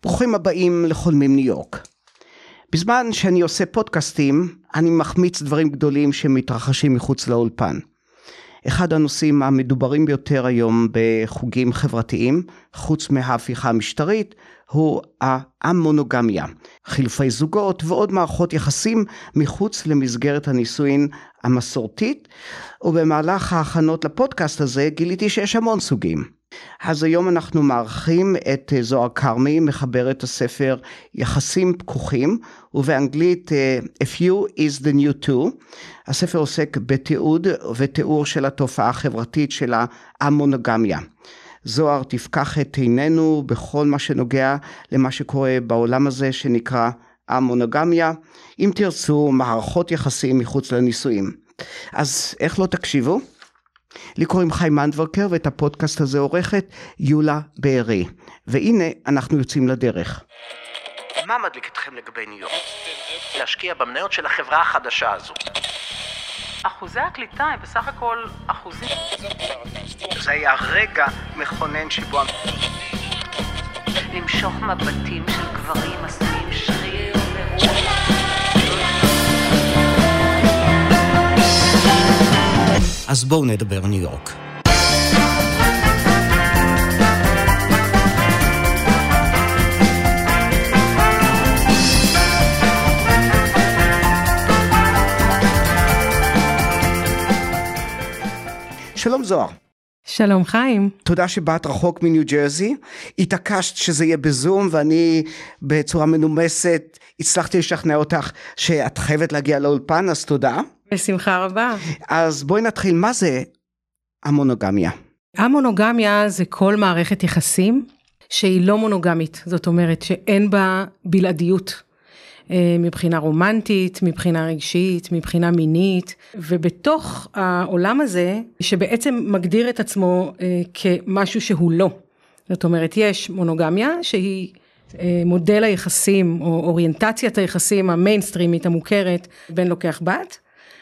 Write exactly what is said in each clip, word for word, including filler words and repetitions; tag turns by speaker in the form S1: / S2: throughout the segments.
S1: ברוכים הבאים לחולמים ניו יורק. בזמן שאני עושה פודקאסטים, אני מחמיץ דברים גדולים שמתרחשים מחוץ לאולפן. אחד הנושאים המדוברים ביותר היום בחוגים חברתיים, חוץ מההפיכה המשטרית, הוא המונוגמיה, חילופי זוגות ועוד מערכות יחסים מחוץ למסגרת הנישואין המסורתית, ובמהלך ההכנות לפודקאסט הזה גיליתי שיש המון סוגים. אז היום אנחנו מארחים את זוהר כרמי, מחברת הספר יחסים פקוחים, ובאנגלית A Few is the New Two. הספר עוסק בתיעוד ותיאור של התופעה החברתית של המונוגמיה. זוהר תפקח את עינינו בכל מה שנוגע למה שקורה בעולם הזה שנקרא המונוגמיה, אם תרצו מערכות יחסים מחוץ לנישואים. אז איך לא תקשיבו? לי קוראים חיים מנדברקר, ואת הפודקאסט הזה עורכת יולה בארי. והנה אנחנו יוצאים לדרך. מה מדליק אתכם לגבי ניו יורק? להשקיע במניות של החברה החדשה הזו.
S2: אחוזי הקליטה הם בסך הכל אחוזים.
S1: זה היה רגע מכונן שבו
S2: למשוך מבטים של גברים עשויים שריר ורוח.
S1: אז בואו נדבר ניו יורק. שלום זוהר.
S2: שלום חיים.
S1: תודה שבאת רחוק מניו ג'רזי, התעקשת שזה יהיה בזום, ואני בצורה מנומסת הצלחתי לשכנע אותך שאת חייבת להגיע לאולפן, אז תודה.
S2: בשמחה רבה.
S1: אז בואי נתחיל, מה זה המונוגמיה?
S2: המונוגמיה זה כל מערכת יחסים שהיא לא מונוגמית, זאת אומרת שאין בה בלעדיות. מבחינה רומנטית, מבחינה רגשית, מבחינה מינית, ובתוך העולם הזה, שבעצם מגדיר את עצמו כמשהו שהוא לא. זאת אומרת, יש מונוגמיה שהיא מודל היחסים, או אוריינטציית היחסים המיינסטרימית המוכרת בין לוקח בת,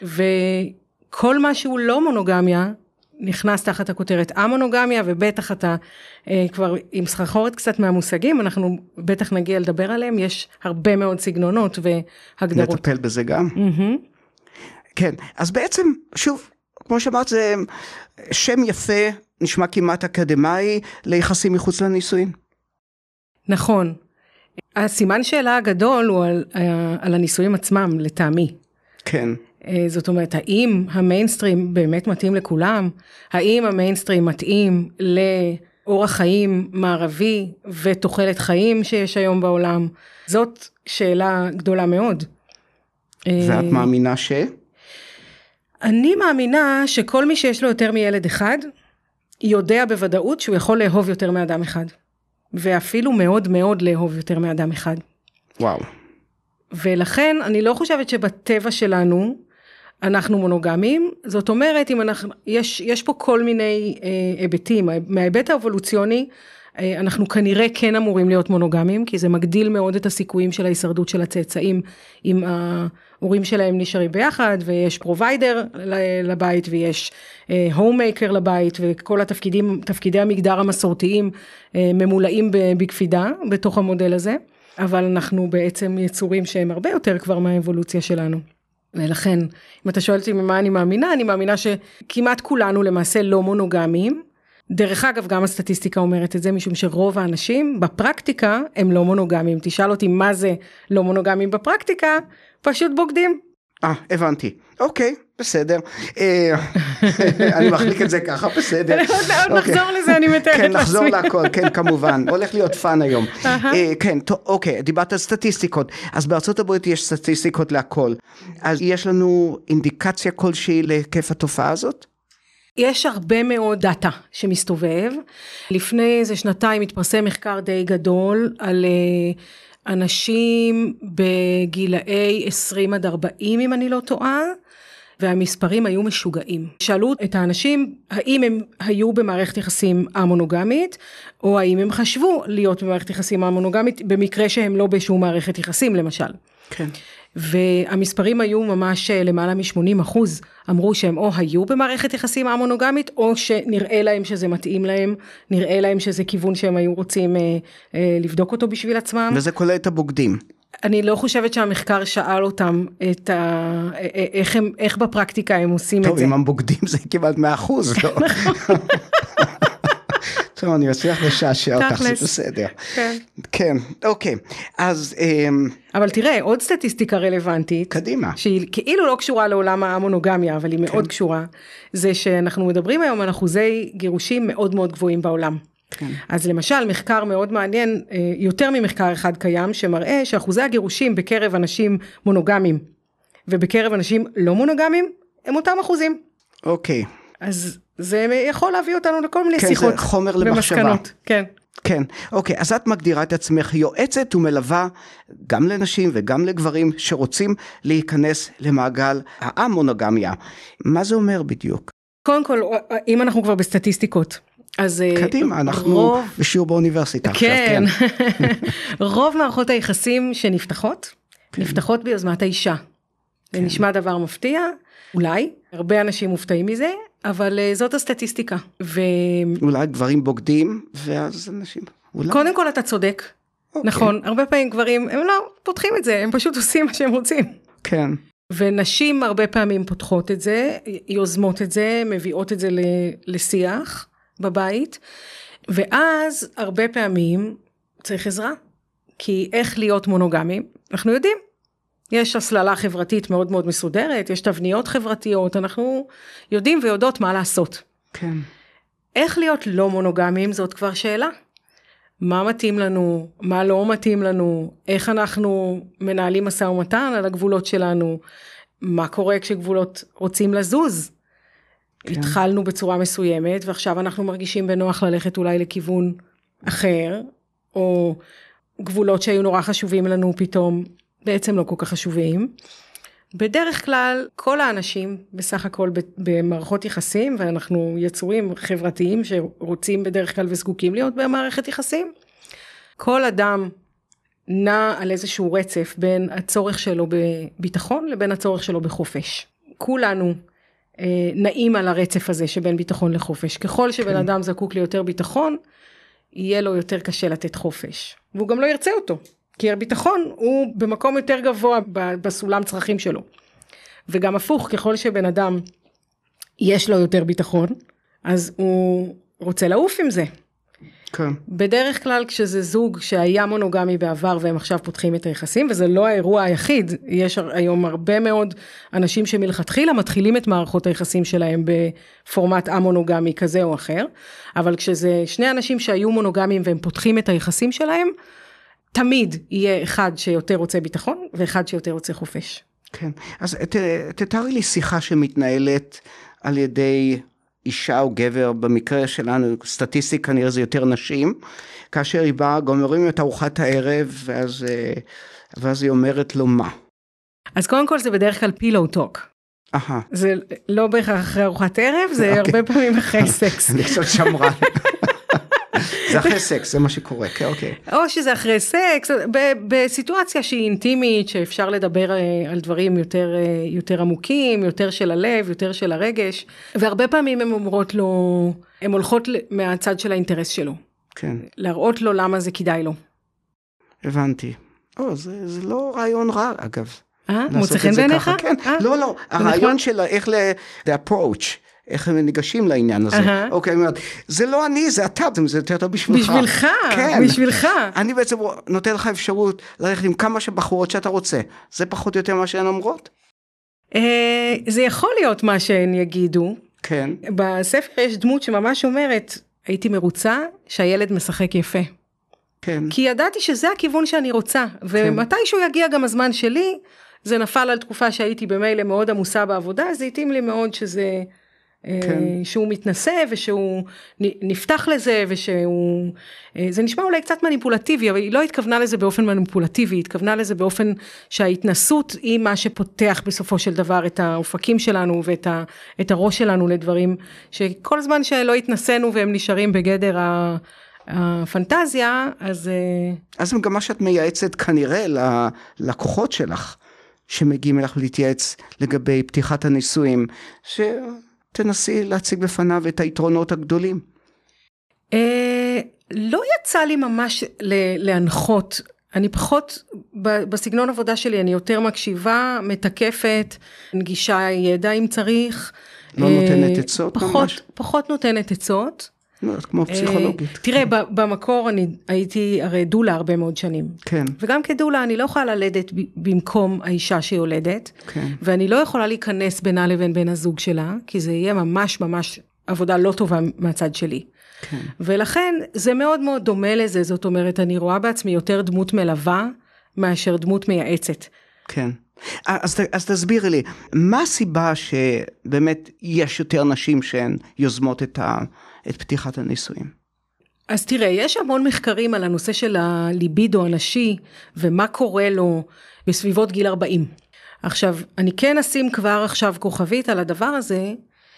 S2: וכל מה שהוא לא מונוגמיה, נכנס תחת הכותרת המונוגמיה, ובטח אתה אה, כבר עם סחרחורת קצת מהמושגים, אנחנו בטח נגיע לדבר עליהם, יש הרבה מאוד סגנונות והגדרות.
S1: נטפל בזה גם.
S2: Mm-hmm.
S1: כן, אז בעצם, שוב, כמו שאמרת, זה שם יפה, נשמע כמעט אקדמאי, ליחסים מחוץ לנישואין.
S2: נכון. הסימן שאלה הגדול הוא על, על הנישואים עצמם, לטעמי.
S1: כן.
S2: זאת אומרת, האם המיינסטרים באמת מתאים לכולם? האם המיינסטרים מתאים לאורח חיים מערבי ותוחלת חיים שיש היום בעולם? זאת שאלה גדולה מאוד.
S1: ואת מאמינה ש?
S2: אני מאמינה שכל מי שיש לו יותר מילד אחד, יודע בוודאות שהוא יכול לאהוב יותר מאדם אחד. ואפילו מאוד מאוד לאהוב יותר מאדם אחד. וואו. ולכן אני לא חושבת שבטבע שלנו, אנחנו מונוגמים, זאת אומרת, אם אנחנו, יש, יש פה כל מיני אה, היבטים, מההיבט האבולוציוני, אה, אנחנו כנראה כן אמורים להיות מונוגמים, כי זה מגדיל מאוד את הסיכויים של ההישרדות של הצאצאים, אם ההורים שלהם נשארים ביחד, ויש פרוביידר לבית, ויש אה, הוממייקר לבית, וכל התפקידים, תפקידי המגדר המסורתיים, אה, ממולאים בקפידה, בתוך המודל הזה, אבל אנחנו בעצם יצורים שהם הרבה יותר כבר מהאבולוציה שלנו. ולכן, אם אתה שואל אותי ממה אני מאמינה, אני מאמינה שכמעט כולנו למעשה לא מונוגמיים. דרך אגב, גם הסטטיסטיקה אומרת את זה, משום שרוב האנשים בפרקטיקה הם לא מונוגמיים. תשאל אותי מה זה לא מונוגמיים בפרקטיקה, פשוט בוגדים.
S1: אה, הבנתי. אוקיי, בסדר. אני מחליק את זה ככה, בסדר.
S2: עוד נחזור לזה, אני מתארת לעצמי.
S1: כן, נחזור להכל, כן, כמובן. הולך להיות פן היום. כן, אוקיי, דיברת על סטטיסטיקות. אז בארצות הברית יש סטטיסטיקות להכל. אז יש לנו אינדיקציה כלשהי להיקף התופעה הזאת?
S2: יש הרבה מאוד דאטה שמסתובב. לפני איזה שנתיים התפרסם מחקר די גדול על אנשים בגילאי עשרים עד ארבעים, אם אני לא טועה, והמספרים היו משוגעים. שאלו את האנשים האם הם היו במערכת יחסים המונוגמית, או האם הם חשבו להיות במערכת יחסים המונוגמית, במקרה שהם לא בשום מערכת יחסים למשל.
S1: כן.
S2: והמספרים היו ממש למעלה מ-שמונים אחוז, אמרו שהם או היו במערכת יחסים המונוגמית, או שנראה להם שזה מתאים להם, נראה להם שזה כיוון שהם היו רוצים אה, אה, לבדוק אותו בשביל עצמם.
S1: וזה כולל את הבוגדים.
S2: אני לא חושבת שהמחקר שאל אותם את ה... איך, הם, איך בפרקטיקה הם עושים
S1: טוב,
S2: את זה.
S1: טוב, אם הם בוגדים זה כמעט מאה אחוז, לא? טוב, אני אצליח לשעשע אותך, זה בסדר.
S2: כן.
S1: כן, אוקיי. אז...
S2: אבל תראה, עוד סטטיסטיקה רלוונטית.
S1: קדימה.
S2: שהיא כאילו לא קשורה לעולם המונוגמיה, אבל היא מאוד קשורה, זה שאנחנו מדברים היום על אחוזי גירושים מאוד מאוד גבוהים בעולם.
S1: כן.
S2: אז למשל, מחקר מאוד מעניין, יותר ממחקר אחד קיים, שמראה שאחוזי הגירושים בקרב אנשים מונוגמים, ובקרב אנשים לא מונוגמים, הם אותם אחוזים.
S1: אוקיי.
S2: אז זה יכול להביא אותנו לכל מיני
S1: כן,
S2: שיחות.
S1: זה חומר למחשבה.
S2: במסקנות, כן.
S1: כן, אוקיי, אז את מגדירה את עצמך יועצת ומלווה גם לנשים וגם לגברים שרוצים להיכנס למעגל המונוגמיה. מה זה אומר בדיוק?
S2: קודם כל, אם אנחנו כבר בסטטיסטיקות, אז
S1: קדימה, אנחנו
S2: רוב...
S1: בשיעור באוניברסיטה
S2: כן.
S1: עכשיו, כן.
S2: רוב מערכות היחסים שנפתחות, כן. נפתחות ביוזמת האישה. כן. זה נשמע דבר מפתיע, אולי, הרבה אנשים מופתעים מזה, אבל זאת הסטטיסטיקה. ו...
S1: אולי גברים בוגדים, ואז אנשים... אולי...
S2: קודם כל אתה צודק, אוקיי. נכון, הרבה פעמים גברים, הם לא פותחים את זה, הם פשוט עושים מה שהם רוצים.
S1: כן.
S2: ונשים הרבה פעמים פותחות את זה, יוזמות את זה, מביאות את זה לשיח בבית, ואז הרבה פעמים צריך עזרה, כי איך להיות מונוגמים, אנחנו יודעים, יש הסללה חברתית מאוד מאוד מסודרת, יש תבניות חברתיות, אנחנו יודעים ויודעות מה לעשות.
S1: כן.
S2: איך להיות לא מונוגמים, זאת כבר שאלה. מה מתאים לנו, מה לא מתאים לנו, איך אנחנו מנהלים משא ומתן על הגבולות שלנו, מה קורה כשגבולות רוצים לזוז. כן. התחלנו בצורה מסוימת, ועכשיו אנחנו מרגישים בנוח ללכת אולי לכיוון אחר, או גבולות שהיו נורא חשובים לנו פתאום, בעצם לא כל כך חשובים. בדרך כלל, כל האנשים, בסך הכל במערכות יחסים, ואנחנו יצורים חברתיים שרוצים בדרך כלל וזקוקים להיות במערכת יחסים, כל אדם נע על איזשהו רצף בין הצורך שלו בביטחון לבין הצורך שלו בחופש. כולנו אה, נעים על הרצף הזה שבין ביטחון לחופש. ככל שבן כן. אדם זקוק ליותר ביטחון, יהיה לו יותר קשה לתת חופש. והוא גם לא ירצה אותו. כי הביטחון הוא במקום יותר גבוה בסולם צרכים שלו. וגם הפוך, ככל שבן אדם יש לו יותר ביטחון, אז הוא רוצה לעוף עם זה.
S1: כן.
S2: בדרך כלל כשזה זוג שהיה מונוגמי בעבר והם עכשיו פותחים את היחסים, וזה לא האירוע היחיד, יש היום הרבה מאוד אנשים שמלכתחילה מתחילים את מערכות היחסים שלהם בפורמט המונוגמי כזה או אחר, אבל כשזה שני אנשים שהיו מונוגמיים והם פותחים את היחסים שלהם, תמיד יהיה אחד שיותר רוצה ביטחון, ואחד שיותר רוצה חופש.
S1: כן, אז ת, תתארי לי שיחה שמתנהלת על ידי אישה או גבר, במקרה שלנו, סטטיסטיקה כנראה זה יותר נשים, כאשר היא באה, גומרים את ארוחת הערב, ואז, ואז היא אומרת לו מה?
S2: אז קודם כל זה בדרך כלל פילו טוק.
S1: אהה.
S2: זה לא בהכרח אחרי ארוחת ערב, זה okay. הרבה פעמים אחרי סקס.
S1: אני קצת שמרה. זה אחרי סקס, זה מה שקורה, אוקיי.
S2: או שזה אחרי סקס, בסיטואציה שהיא אינטימית, שאפשר לדבר על דברים יותר, יותר עמוקים, יותר של הלב, יותר של הרגש, והרבה פעמים הן אומרות לו, הן הולכות מהצד של האינטרס שלו.
S1: כן. להראות
S2: לו למה זה כדאי לו.
S1: הבנתי. או, זה, זה לא רעיון רע, אגב.
S2: אה? מוצא חן בעיניך?
S1: כן, לא, לא, הרעיון של איך ל-approach, איך הם ניגשים לעניין הזה. Uh-huh. אוקיי, אני אומרת, זה לא אני, זה אתה, זה יותר טוב בשבילך.
S2: בשבילך,
S1: כן.
S2: בשבילך.
S1: אני בעצם נותן לך אפשרות ללכת עם כמה שבחורות שאתה רוצה. זה פחות או יותר מה שהן אומרות?
S2: אה, זה יכול להיות מה שהן יגידו.
S1: כן.
S2: בספר יש דמות שממש אומרת, הייתי מרוצה שהילד משחק יפה.
S1: כן.
S2: כי ידעתי שזה הכיוון שאני רוצה, ומתישהו יגיע גם הזמן שלי, זה נפל על תקופה שהייתי במילא מאוד עמוסה בעבודה, אז זה התאים לי מאוד שזה
S1: כן.
S2: שהוא מתנסה ושהוא נפתח לזה ושהוא, זה נשמע אולי קצת מניפולטיבי, אבל היא לא התכוונה לזה באופן מניפולטיבי, היא התכוונה לזה באופן שההתנסות היא מה שפותח בסופו של דבר את האופקים שלנו ואת ה, את הראש שלנו לדברים, שכל זמן שלא התנסינו והם נשארים בגדר ה... הפנטזיה, אז...
S1: אז גם מה שאת מייעצת כנראה ללקוחות שלך, שמגיעים אליך להתייעץ לגבי פתיחת הניסויים, שתנסי להציג בפניו את היתרונות הגדולים.
S2: לא יצא לי ממש להנחות, אני פחות, בסגנון עבודה שלי, אני יותר מקשיבה, מתקפת, נגישה ידע אם צריך.
S1: לא נותנת עצות ממש?
S2: פחות נותנת עצות.
S1: כמו פסיכולוגית.
S2: תראה, במקור אני הייתי הרי דולה הרבה מאוד שנים.
S1: כן.
S2: וגם כדולה אני לא יכולה ללדת במקום האישה שיולדת.
S1: כן.
S2: ואני לא יכולה להיכנס בינה לבין בן הזוג שלה, כי זה יהיה ממש ממש עבודה לא טובה מהצד שלי.
S1: כן.
S2: ולכן זה מאוד מאוד דומה לזה, זאת אומרת, אני רואה בעצמי יותר דמות מלווה, מאשר דמות מייעצת.
S1: כן. אז, אז תסבירי לי, מה הסיבה שבאמת יש יותר נשים שהן יוזמות את, ה, את פתיחת הנישואים?
S2: אז תראה, יש המון מחקרים על הנושא של הליבידו הנשי, ומה קורה לו בסביבות גיל ארבעים. עכשיו, אני כן אשים כבר עכשיו כוכבית על הדבר הזה,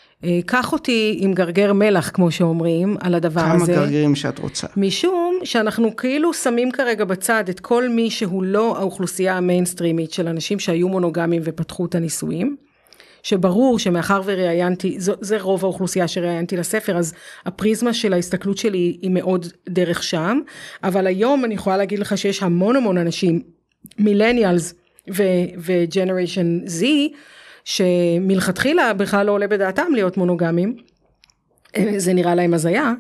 S2: קח אותי עם גרגר מלח, כמו שאומרים, על הדבר
S1: כמה
S2: הזה.
S1: כמה גרגרים שאת רוצה.
S2: משום שאנחנו כאילו שמים כרגע בצד את כל מי שהוא לא האוכלוסייה המיינסטרימית של אנשים שהיו מונוגמים ופתחו את הנישואים, שברור שמאחר וראיינתי, זה רוב האוכלוסייה שראיינתי לספר, אז הפריזמה של ההסתכלות שלי היא מאוד דרך שם, אבל היום אני יכולה להגיד לך שיש המון המון אנשים, מילניאלס וג'נריישן זי, שמלכתחילה בכלל לא עולה בדעתם להיות מונוגמים, זה נראה להם הזיה,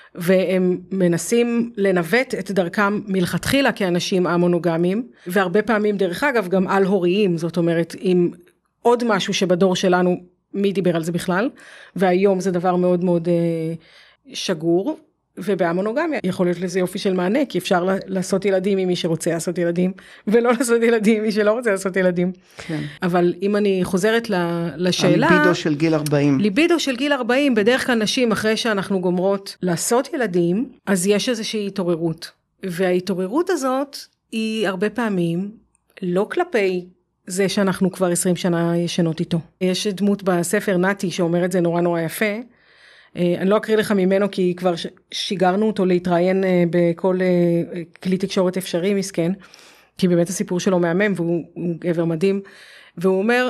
S2: והם מנסים לנווט את דרכם מלכתחילה כאנשים המונוגמים, והרבה פעמים דרך אגב גם על הוריים, זאת אומרת עם עוד משהו שבדור שלנו, מי דיבר על זה בכלל, והיום זה דבר מאוד מאוד אה, שגור, ובהמונוגמיה יכול להיות לזה יופי של מענה, כי אפשר לעשות ילדים עם מי שרוצה לעשות ילדים, ולא לעשות ילדים עם מי שלא רוצה לעשות ילדים.
S1: כן.
S2: אבל אם אני חוזרת לשאלה...
S1: הליבידו של גיל ארבעים.
S2: ליבידו של גיל ארבעים, בדרך כלל נשים, אחרי שאנחנו גומרות לעשות ילדים, אז יש איזושהי התעוררות. וההתעוררות הזאת היא הרבה פעמים לא כלפי זה שאנחנו כבר עשרים שנה ישנות איתו. יש דמות בספר נתי שאומר את זה נורא נורא יפה, אני לא אקריא לך ממנו כי כבר שיגרנו אותו להתראיין בכל כלי תקשורת אפשרי מסכן, כי באמת הסיפור שלו מהמם והוא גבר מדהים, והוא אומר,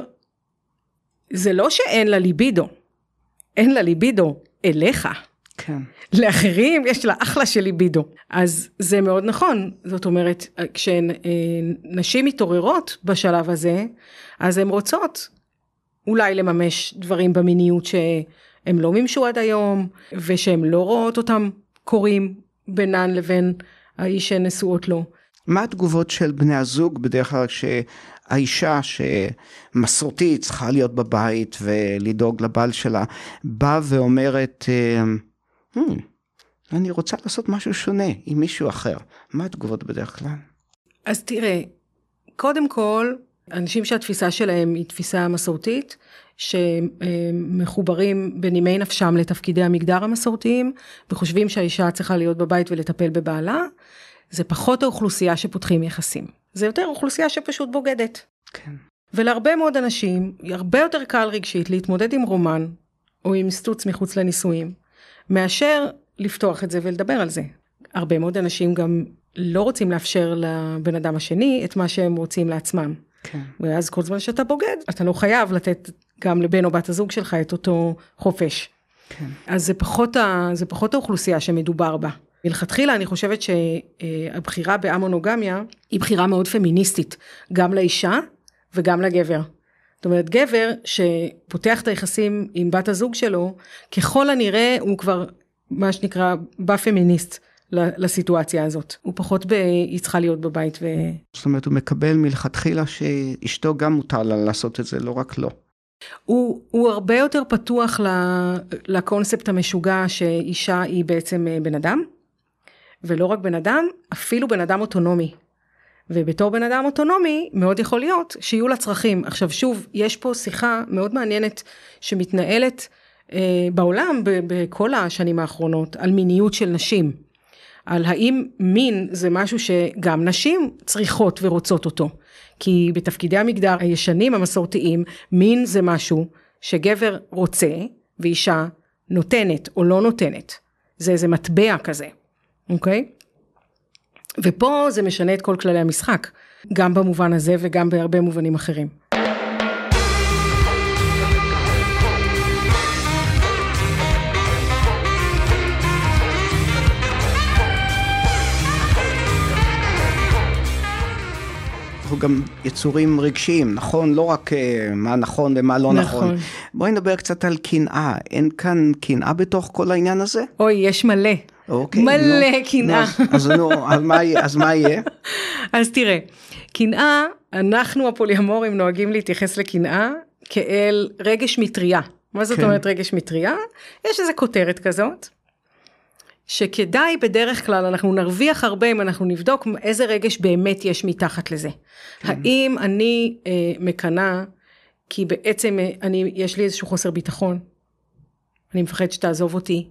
S2: זה לא שאין לה ליבידו, אין לה ליבידו אליך.
S1: כן.
S2: לאחרים יש לה אחלה של ליבידו. אז זה מאוד נכון, זאת אומרת, כשנשים מתעוררות בשלב הזה, אז הן רוצות אולי לממש דברים במיניות ש... הם לא מימשו עד היום, ושהם לא רואות אותם קוראים בינן לבין האיש שנשואות לו.
S1: מה התגובות של בני הזוג בדרך כלל שהאישה שמסורתית צריכה להיות בבית ולדאוג לבעל שלה, באה ואומרת, hmm, אני רוצה לעשות משהו שונה עם מישהו אחר. מה התגובות בדרך כלל?
S2: אז תראה, קודם כל, אנשים שהתפיסה שלהם היא תפיסה מסורתית, שמחוברים בנימי נפשם לתפקידי המגדר המסורתיים, וחושבים שהאישה צריכה להיות בבית ולטפל בבעלה, זה פחות האוכלוסייה שפותחים יחסים. זה יותר אוכלוסייה שפשוט בוגדת.
S1: כן.
S2: ולהרבה מאוד אנשים, הרבה יותר קל רגשית להתמודד עם רומן, או עם סטוץ מחוץ לנישואים, מאשר לפתוח את זה ולדבר על זה. הרבה מאוד אנשים גם לא רוצים לאפשר לבן אדם השני את מה שהם רוצים לעצמם.
S1: כן.
S2: ואז כל זמן שאתה בוגד, אתה לא חייב לתת גם לבן או בת הזוג שלך את אותו חופש.
S1: כן.
S2: אז זה פחות, ה, זה פחות האוכלוסייה שמדובר בה. מלכתחילה אני חושבת שהבחירה באמונוגמיה היא בחירה מאוד פמיניסטית, גם לאישה וגם לגבר. זאת אומרת, גבר שפותח את היחסים עם בת הזוג שלו, ככל הנראה הוא כבר מה שנקרא בפמיניסט לסיטואציה הזאת. הוא פחות ב... היא צריכה להיות בבית ו...
S1: זאת אומרת, הוא מקבל מלכתחילה שאשתו גם מותר לה לעשות את זה, לא רק לא.
S2: הוא, הוא הרבה יותר פתוח לקונספט המשוגע שאישה היא בעצם בן אדם, ולא רק בן אדם, אפילו בן אדם אוטונומי. ובתור בן אדם אוטונומי, מאוד יכול להיות שיהיו לה צרכים. עכשיו שוב, יש פה שיחה מאוד מעניינת שמתנהלת בעולם, בכל השנים האחרונות, על מיניות של נשים. על האם מין זה משהו שגם נשים צריכות ורוצות אותו. כי בתפקידי המגדר הישנים המסורתיים, מין זה משהו שגבר רוצה ואישה נותנת או לא נותנת. זה איזה מטבע כזה. אוקיי? ופה זה משנה את כל כללי המשחק. גם במובן הזה וגם בהרבה מובנים אחרים.
S1: אנחנו גם יצורים רגשיים, נכון? לא רק uh, מה נכון ומה לא נכון. נכון. בואי נדבר קצת על קנאה. אין כאן קנאה בתוך כל העניין הזה?
S2: אוי, יש מלא.
S1: אוקיי,
S2: מלא
S1: נו,
S2: קנאה.
S1: נו, אז, נו, אז, מה, אז מה יהיה?
S2: אז תראה, קנאה, אנחנו הפוליאמורים נוהגים להתייחס לקנאה כאל רגש מטריה. מה זאת כן. אומרת רגש מטריה? יש איזו כותרת כזאת. שכדאי בדרך כלל אנחנו נרוויח הרבה אם אנחנו נבדוק איזה רגש באמת יש מתחת לזה. האם אני אה, מקנה, כי בעצם אני, יש לי איזשהו חוסר ביטחון, אני מפחדת שתעזוב אותי,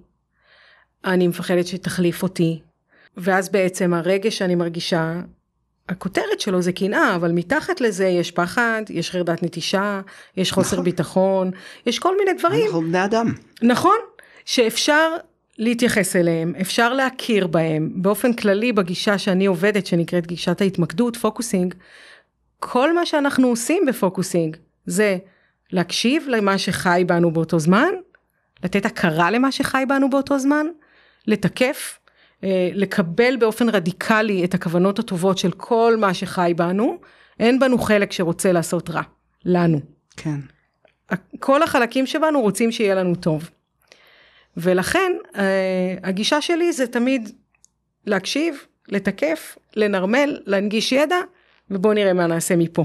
S2: אני מפחדת שתחליף אותי, ואז בעצם הרגש שאני מרגישה, הכותרת שלו זה קנאה, אבל מתחת לזה יש פחד, יש חרדת נטישה, יש חוסר נכון. ביטחון, יש כל מיני דברים.
S1: אנחנו בני אדם.
S2: נכון, שאפשר להתייחס אליהם, אפשר להכיר בהם, באופן כללי בגישה שאני עובדת, שנקראת גישת ההתמקדות, פוקוסינג, כל מה שאנחנו עושים בפוקוסינג, זה להקשיב למה שחי בנו באותו זמן, לתת הכרה למה שחי בנו באותו זמן, לתקף, לקבל באופן רדיקלי את הכוונות הטובות של כל מה שחי בנו, אין בנו חלק שרוצה לעשות רע, לנו.
S1: כן.
S2: כל החלקים שבנו רוצים שיהיה לנו טוב. ולכן, הגישה שלי זה תמיד להקשיב, לתקף, לנרמל, להנגיש ידע, ובואו נראה מה נעשה מפה.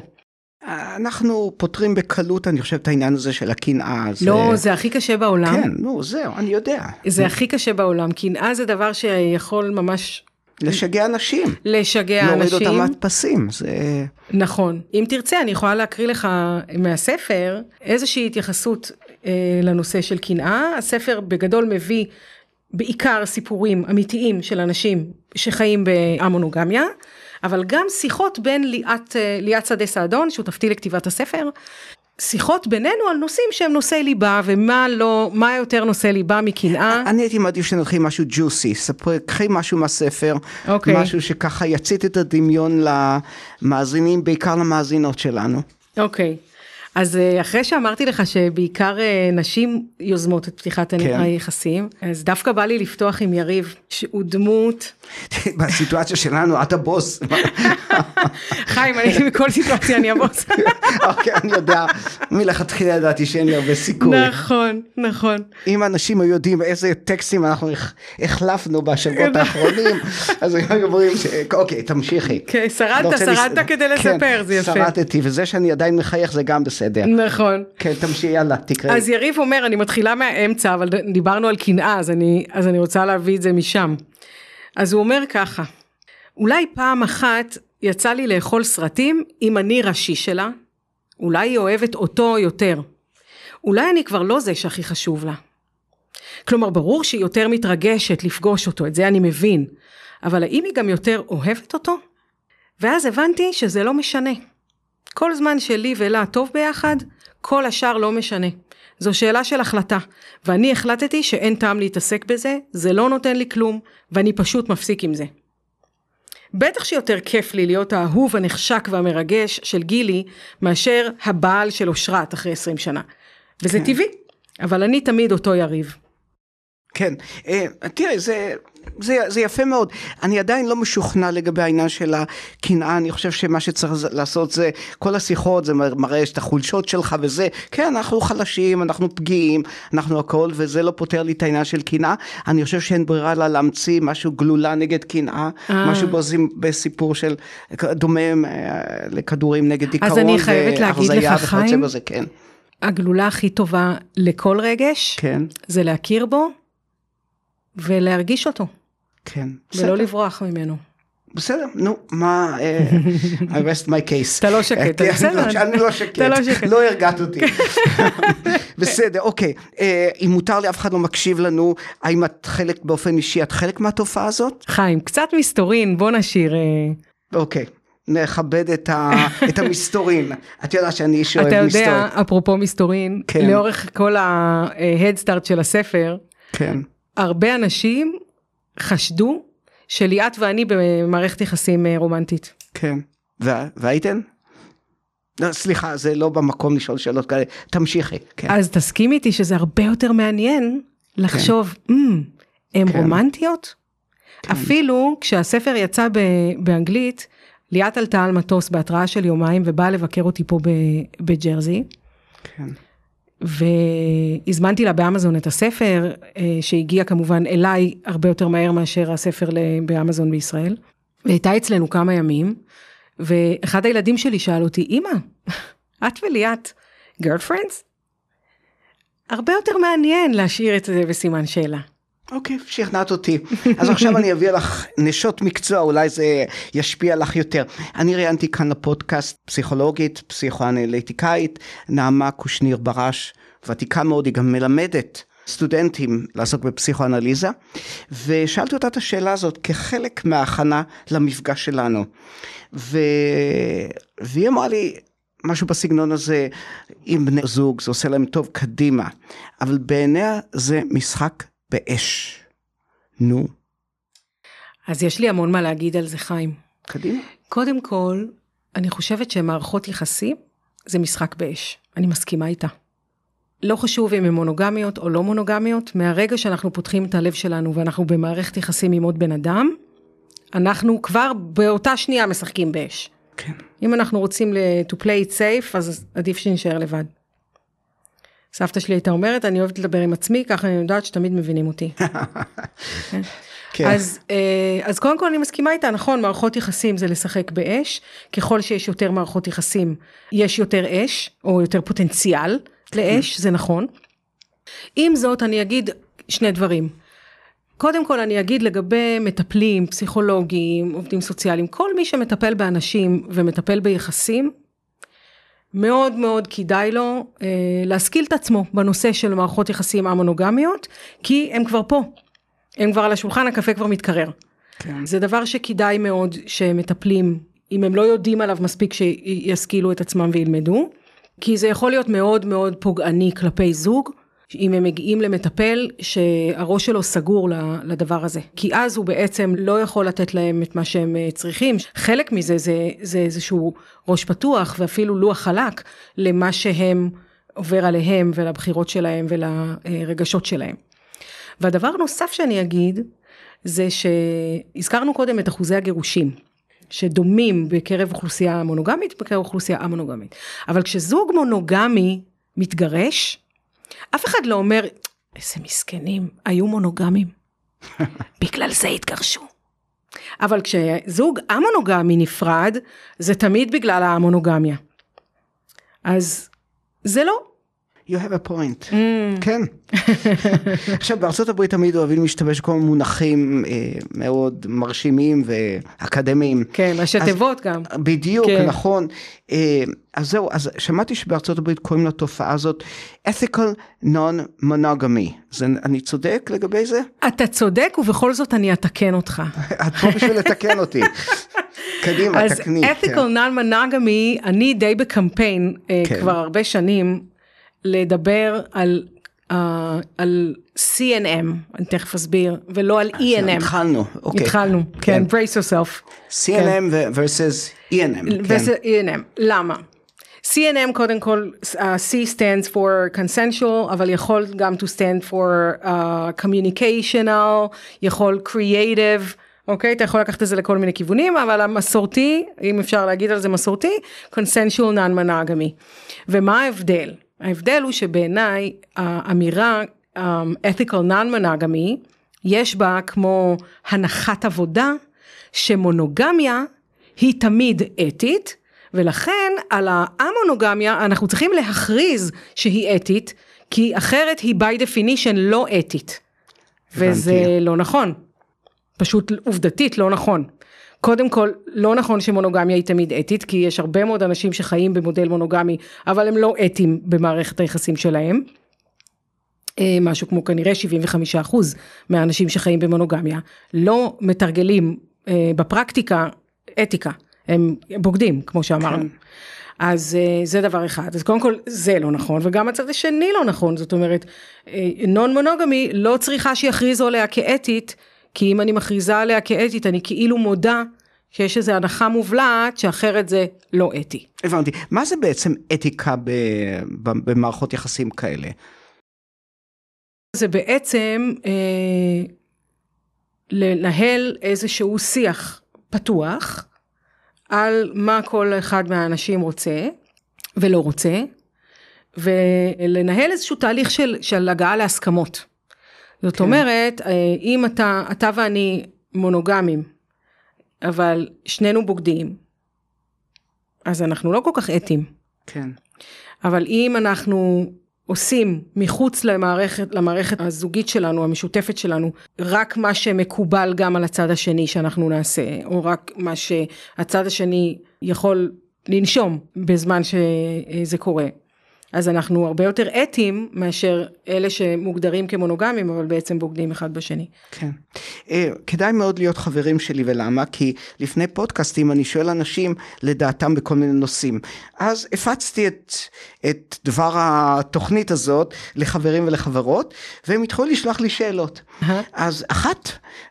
S1: אנחנו פותרים בקלות, אני חושב, את העניין הזה של הקנאה.
S2: לא, זה הכי קשה בעולם.
S1: כן, נו, זהו, אני יודע.
S2: זה הכי קשה בעולם. קנאה זה דבר שיכול ממש
S1: לשגע אנשים.
S2: לשגע אנשים.
S1: להוריד אותם מהדפסים. זה...
S2: נכון. אם תרצה, אני יכולה להקריא לך מהספר איזושהי התייחסות אה, לנושא של קנאה. הספר בגדול מביא בעיקר סיפורים אמיתיים של אנשים שחיים באמונוגמיה, אבל גם שיחות בין ליאת, ליאת שדה סעדון, שותפתי לכתיבת הספר, שיחות בינינו על נושאים שהם נושאי ליבה, ומה לא, מה יותר נושא ליבה מקנאה.
S1: אני הייתי מעדיף שנתחיל משהו ג'וסי, ספרי, קחי משהו מהספר, okay. משהו שככה יצית את הדמיון למאזינים, בעיקר למאזינות שלנו.
S2: אוקיי. Okay. אז אחרי שאמרתי לך שבעיקר נשים יוזמות את פתיחת כן. היחסים, אז דווקא בא לי לפתוח עם יריב, שהוא דמות...
S1: בסיטואציה שלנו, את הבוס.
S2: חיים, אני בכל סיטואציה אני הבוס.
S1: אוקיי, אני יודע, מלכתחילה ידעתי שאין לי הרבה סיכוי.
S2: נכון, נכון.
S1: אם אנשים היו יודעים איזה טקסטים אנחנו החלפנו בשבועות האחרונים, אז היו אומרים ש... אוקיי, תמשיכי.
S2: כן, שרדת, שרדת כדי לספר, זה יפה.
S1: שרדתי, וזה שאני עדיין מחייך זה גם בסדר.
S2: נכון.
S1: כן, תמשיכי, יאללה, תקראי.
S2: אז יריב אומר, אני מתחילה מהאמצע, אבל דיברנו על קנאה, אז אני, אז אני רוצה להביא את זה משם. אז הוא אומר ככה, אולי פעם אחת יצא לי לאכול סרטים עם אני ראשי שלה, אולי היא אוהבת אותו יותר, אולי אני כבר לא זה שהכי חשוב לה. כלומר, ברור שהיא יותר מתרגשת לפגוש אותו, את זה אני מבין, אבל האם היא גם יותר אוהבת אותו? ואז הבנתי שזה לא משנה. כל זמן שלי ולה טוב ביחד, כל השאר לא משנה. זו שאלה של החלטה, ואני החלטתי שאין טעם להתעסק בזה, זה לא נותן לי כלום, ואני פשוט מפסיק עם זה. בטח שיותר כיף לי להיות האהוב הנחשק והמרגש של גילי, מאשר הבעל של אושרת אחרי עשרים שנה. וזה כן. טבעי, אבל אני תמיד אותו יריב.
S1: כן, תראה, זה, זה, זה יפה מאוד. אני עדיין לא משוכנע לגבי העניין של הקנאה, אני חושב שמה שצריך לעשות זה, כל השיחות, זה מראה את החולשות שלך וזה, כן, אנחנו חלשים, אנחנו פגיעים, אנחנו הכל, וזה לא פותר לי את העניין של קנאה. אני חושב שאין ברירה לה להמציא משהו גלולה נגד קנאה, משהו בסיפור של דומה לכדורים נגד דיכאון.
S2: אז אני חייבת להגיד לך, חיים,
S1: בזה, כן.
S2: הגלולה הכי טובה לכל רגש,
S1: כן.
S2: זה להכיר בו, ולהרגיש אותו.
S1: כן.
S2: ולא לברוח ממנו.
S1: בסדר, נו, מה, I rest my case.
S2: אתה לא שקט, בסדר.
S1: אני לא שקט, לא הרגעת אותי. בסדר, אוקיי, אם מותר לי, אף אחד לא מקשיב לנו, האם את חלק באופן אישי, את חלק מהתופעה הזאת?
S2: חיים, קצת מסתורין, בוא נשאיר.
S1: אוקיי. נכבד את, ה, את המסתורין. את יודעת שאני איש אוהב מסתורין.
S2: אתה יודע, אפרופו מסתורין, כן. לאורך כל ה-head start של הספר,
S1: כן.
S2: הרבה אנשים חשדו שליאת ואני במערכת יחסים רומנטית.
S1: כן. והייתן? לא, סליחה, זה לא במקום לשאול שאלות כאלה. תמשיכי. כן.
S2: אז תסכים איתי שזה הרבה יותר מעניין לחשוב, כן. mm, הן כן. רומנטיות? כן. אפילו כשהספר יצא באנגלית, ליאת עלתה על מטוס בהתראה של יומיים, ובאה לבקר אותי פה בג'רזי. כן. והזמנתי לה באמזון את הספר, שהגיע כמובן אליי הרבה יותר מהר מאשר הספר באמזון בישראל. והייתה אצלנו כמה ימים, ואחד הילדים שלי שאל אותי, אמא, את וליאת, girlfriends? הרבה יותר מעניין להשאיר את זה בסימן שאלה.
S1: אוקיי, שכנעת אותי. אז עכשיו אני אביא לך נשות מקצוע, אולי זה ישפיע לך יותר. אני ראיינתי כאן לפודקאסט פסיכולוגית, פסיכואנליטיקאית, נעמה קושניר ברש, ותיקה מאוד, היא גם מלמדת סטודנטים לעסוק בפסיכואנליזה, ושאלתי אותה את השאלה הזאת כחלק מההכנה למפגש שלנו. ו... והיא אמרה לי משהו בסגנון הזה, עם בני זוג, זה עושה להם טוב קדימה, אבל בעיניה זה משחק באש. נו.
S2: אז יש לי המון מה להגיד על זה, חיים.
S1: קדימה.
S2: קודם כל, אני חושבת שמערכות יחסים זה משחק באש. אני מסכימה איתה. לא חשוב אם הן מונוגמיות או לא מונוגמיות, מהרגע שאנחנו פותחים את הלב שלנו ואנחנו במערכת יחסים עם עוד בן אדם, אנחנו כבר באותה שנייה משחקים באש.
S1: כן.
S2: אם אנחנו רוצים to play it safe, אז עדיף שנשאר לבד. סבתא שלי הייתה אומרת, אני אוהבת לדבר עם עצמי, ככה אני יודעת שתמיד מבינים אותי. כן. כן. אז, אז קודם כל אני מסכימה איתה, נכון, מערכות יחסים זה לשחק באש, ככל שיש יותר מערכות יחסים, יש יותר אש, או יותר פוטנציאל לאש, זה נכון. עם זאת, אני אגיד שני דברים. קודם כל אני אגיד לגבי מטפלים, פסיכולוגים, עובדים סוציאליים, כל מי שמטפל באנשים ומטפל ביחסים, מאוד מאוד כדאי לו אה, להשכיל את עצמו בנושא של מערכות יחסים המונוגמיות, כי הם כבר פה, הם כבר על השולחן, הקפה כבר מתקרר. כן. זה דבר שכדאי מאוד שמטפלים, אם הם לא יודעים עליו מספיק שישכילו את עצמם וילמדו, כי זה יכול להיות מאוד מאוד פוגעני כלפי זוג, אם הם מגיעים למטפל שהראש שלו סגור לדבר הזה. כי אז הוא בעצם לא יכול לתת להם את מה שהם צריכים. חלק מזה זה, זה איזשהו ראש פתוח ואפילו לוח חלק למה שהם עובר עליהם ולבחירות שלהם ולרגשות שלהם. והדבר נוסף שאני אגיד זה שהזכרנו קודם את אחוזי הגירושים. שדומים בקרב אוכלוסייה מונוגמית, בקרב אוכלוסייה המונוגמית. אבל כשזוג מונוגמי מתגרש, אף אחד לא אומר, איזה מסכנים, היו מונוגמים. בגלל זה התגרשו. אבל כשזוג המונוגמי נפרד, זה תמיד בגלל המונוגמיה. אז זה לא.
S1: You have a point. Mm. כן. עכשיו, בארצות הברית תמיד אוהבים להשתמש כל מונחים אה, מאוד מרשימים ואקדמיים.
S2: כן, השתיבות גם.
S1: בדיוק, כן. נכון. אה, אז זהו, אז שמעתי שבארצות הברית קוראים לתופעה הזאת, ethical non-monogamy. זה, אני צודק לגבי זה?
S2: אתה צודק, ובכל זאת אני אתקן אותך.
S1: את פה בשביל לתקן אותי. קדימה, תקני.
S2: אז ethical כן. non-monogamy, אני די בקמפיין, אה, כן. כבר הרבה שנים, לדבר על, uh, על סי אן אם, אני תכף אסביר, ולא על אי אן אם.
S1: התחלנו, אוקיי.
S2: התחלנו, כן, brace yourself.
S1: סי אן אם versus אי אן אם.
S2: versus אי אן אם, למה? סי אן אם קודם כל, uh, C stands for consensual, אבל יכול גם to stand for uh, communicational, יכול creative, אוקיי? אתה יכול לקחת את זה לכל מיני כיוונים, אבל המסורתי, אם אפשר להגיד על זה מסורתי, consensual non-monogamy. ומה ההבדל? ההבדל הוא שבעיניי האמירה um, ethical non-monogamy, יש בה כמו הנחת עבודה, שמונוגמיה היא תמיד אתית, ולכן על המונוגמיה אנחנו צריכים להכריז שהיא אתית, כי אחרת היא by definition לא אתית. וזה לא נכון. פשוט עובדתית לא נכון. קודם כל, לא נכון שמונוגמיה היא תמיד אתית, כי יש הרבה מאוד אנשים שחיים במודל מונוגמי, אבל הם לא אתיים במערכת היחסים שלהם. משהו כמו כנראה שבעים וחמישה אחוז מהאנשים שחיים במונוגמיה, לא מתרגלים בפרקטיקה אתיקה, הם בוגדים, כמו שאמרנו. אז זה דבר אחד. אז קודם כל, זה לא נכון, וגם הצד השני לא נכון. זאת אומרת, נון מונוגמי לא צריכה שיכריזו עליה כאתית, כי אם אני מכריזה עליה כאתית, אני כאילו מודה שיש איזו הנחה מובלעת, שאחרת זה לא אתי.
S1: הבנתי. מה זה בעצם אתיקה במערכות יחסים כאלה?
S2: זה בעצם אה, לנהל איזשהו שיח פתוח, על מה כל אחד מהאנשים רוצה, ולא רוצה, ולנהל איזשהו תהליך של, של הגעה להסכמות. זאת כן. אומרת, אם אתה, אתה ואני מונוגמים, אבל שנינו בוגדים, אז אנחנו לא כל כך אתיים.
S1: כן.
S2: אבל אם אנחנו עושים מחוץ למערכת, למערכת הזוגית שלנו, המשותפת שלנו, רק מה שמקובל גם על הצד השני שאנחנו נעשה, או רק מה שהצד השני יכול לנשום בזמן שזה קורה. אז אנחנו הרבה יותר אתיים מאשר אלה שמוגדרים כמונוגמים, אבל בעצם בוגדים אחד בשני.
S1: כן. כדאי מאוד להיות חברים שלי, ולמה? כי לפני פודקאסטים אני שואל אנשים לדעתם בכל מיני נושאים. אז הפצתי את, את דבר התוכנית הזאת לחברים ולחברות, והם התחילו לשלוח לי שאלות. אז אחת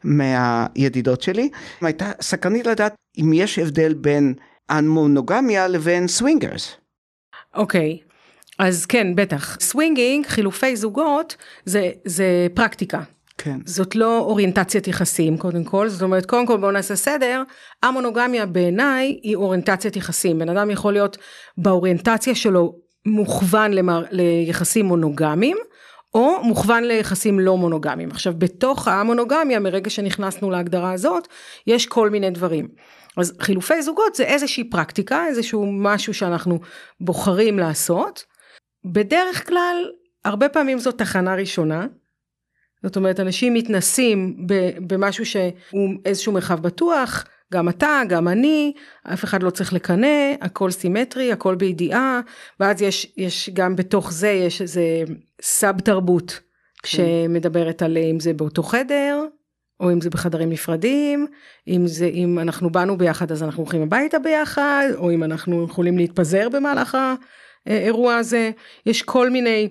S1: מהידידות שלי הייתה סקרנית לדעת אם יש הבדל בין המונוגמיה לבין סווינגרס.
S2: אוקיי. אז כן, בטח. סווינגינג, חילופי זוגות, זה, זה פרקטיקה.
S1: כן.
S2: זאת לא אוריינטציית יחסים, קודם כל. זאת אומרת, קודם כל בואו נעשה סדר, המונוגמיה בעיניי היא אוריינטציית יחסים. בן אדם יכול להיות באוריינטציה שלו מוכוון למר, ליחסים מונוגמיים, או מוכוון ליחסים לא מונוגמיים. עכשיו, בתוך המונוגמיה, מרגע שנכנסנו להגדרה הזאת, יש כל מיני דברים. אז חילופי זוגות זה איזושהי פרקטיקה, איזשהו משהו שאנחנו בוחרים לעשות. בדרך כלל, הרבה פעמים זאת תחנה ראשונה. זאת אומרת, אנשים מתנסים במשהו שהוא איזשהו מרחב בטוח, גם אתה, גם אני, אף אחד לא צריך לקנא, הכל סימטרי, הכל בידיעה, ואז יש, יש גם בתוך זה, יש איזה סאב תרבות, שמדברת על אם זה באותו חדר, או אם זה בחדרים נפרדים, אם זה, אם אנחנו באנו ביחד, אז אנחנו הולכים הביתה ביחד, או אם אנחנו יכולים להתפזר במהלך האירוע הזה, יש כל מיני,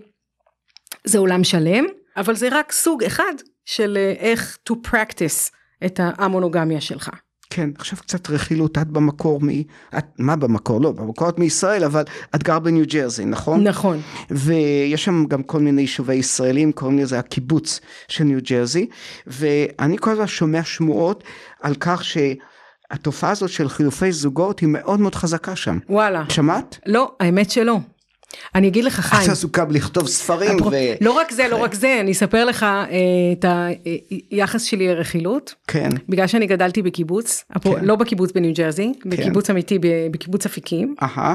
S2: זה עולם שלם, אבל זה רק סוג אחד, של איך to practice את המונוגמיה שלך.
S1: כן, עכשיו קצת רכילות, את במקור, מ... את, מה במקור? לא, במקור את מישראל, אבל את גר בניו ג'רזי, נכון?
S2: נכון.
S1: ויש שם גם כל מיני יישובי ישראלים, קוראים לזה הקיבוץ של ניו ג'רזי, ואני כל הזמן שומע שמועות על כך שהתופעה הזאת של חילופי זוגות היא מאוד מאוד חזקה שם.
S2: וואלה.
S1: שמעת?
S2: לא, האמת שלא. אני אגיד לך חיים.
S1: את עסוקה בלכתוב ספרים.
S2: הפרו...
S1: ו...
S2: לא רק זה, לא רק זה, אני אספר לך אה, את היחס שלי לרכילות.
S1: כן.
S2: בגלל שאני גדלתי בקיבוץ, הפרו... כן. לא בקיבוץ בניו ג'רזי, כן. בקיבוץ אמיתי, בקיבוץ אפיקים.
S1: אהה.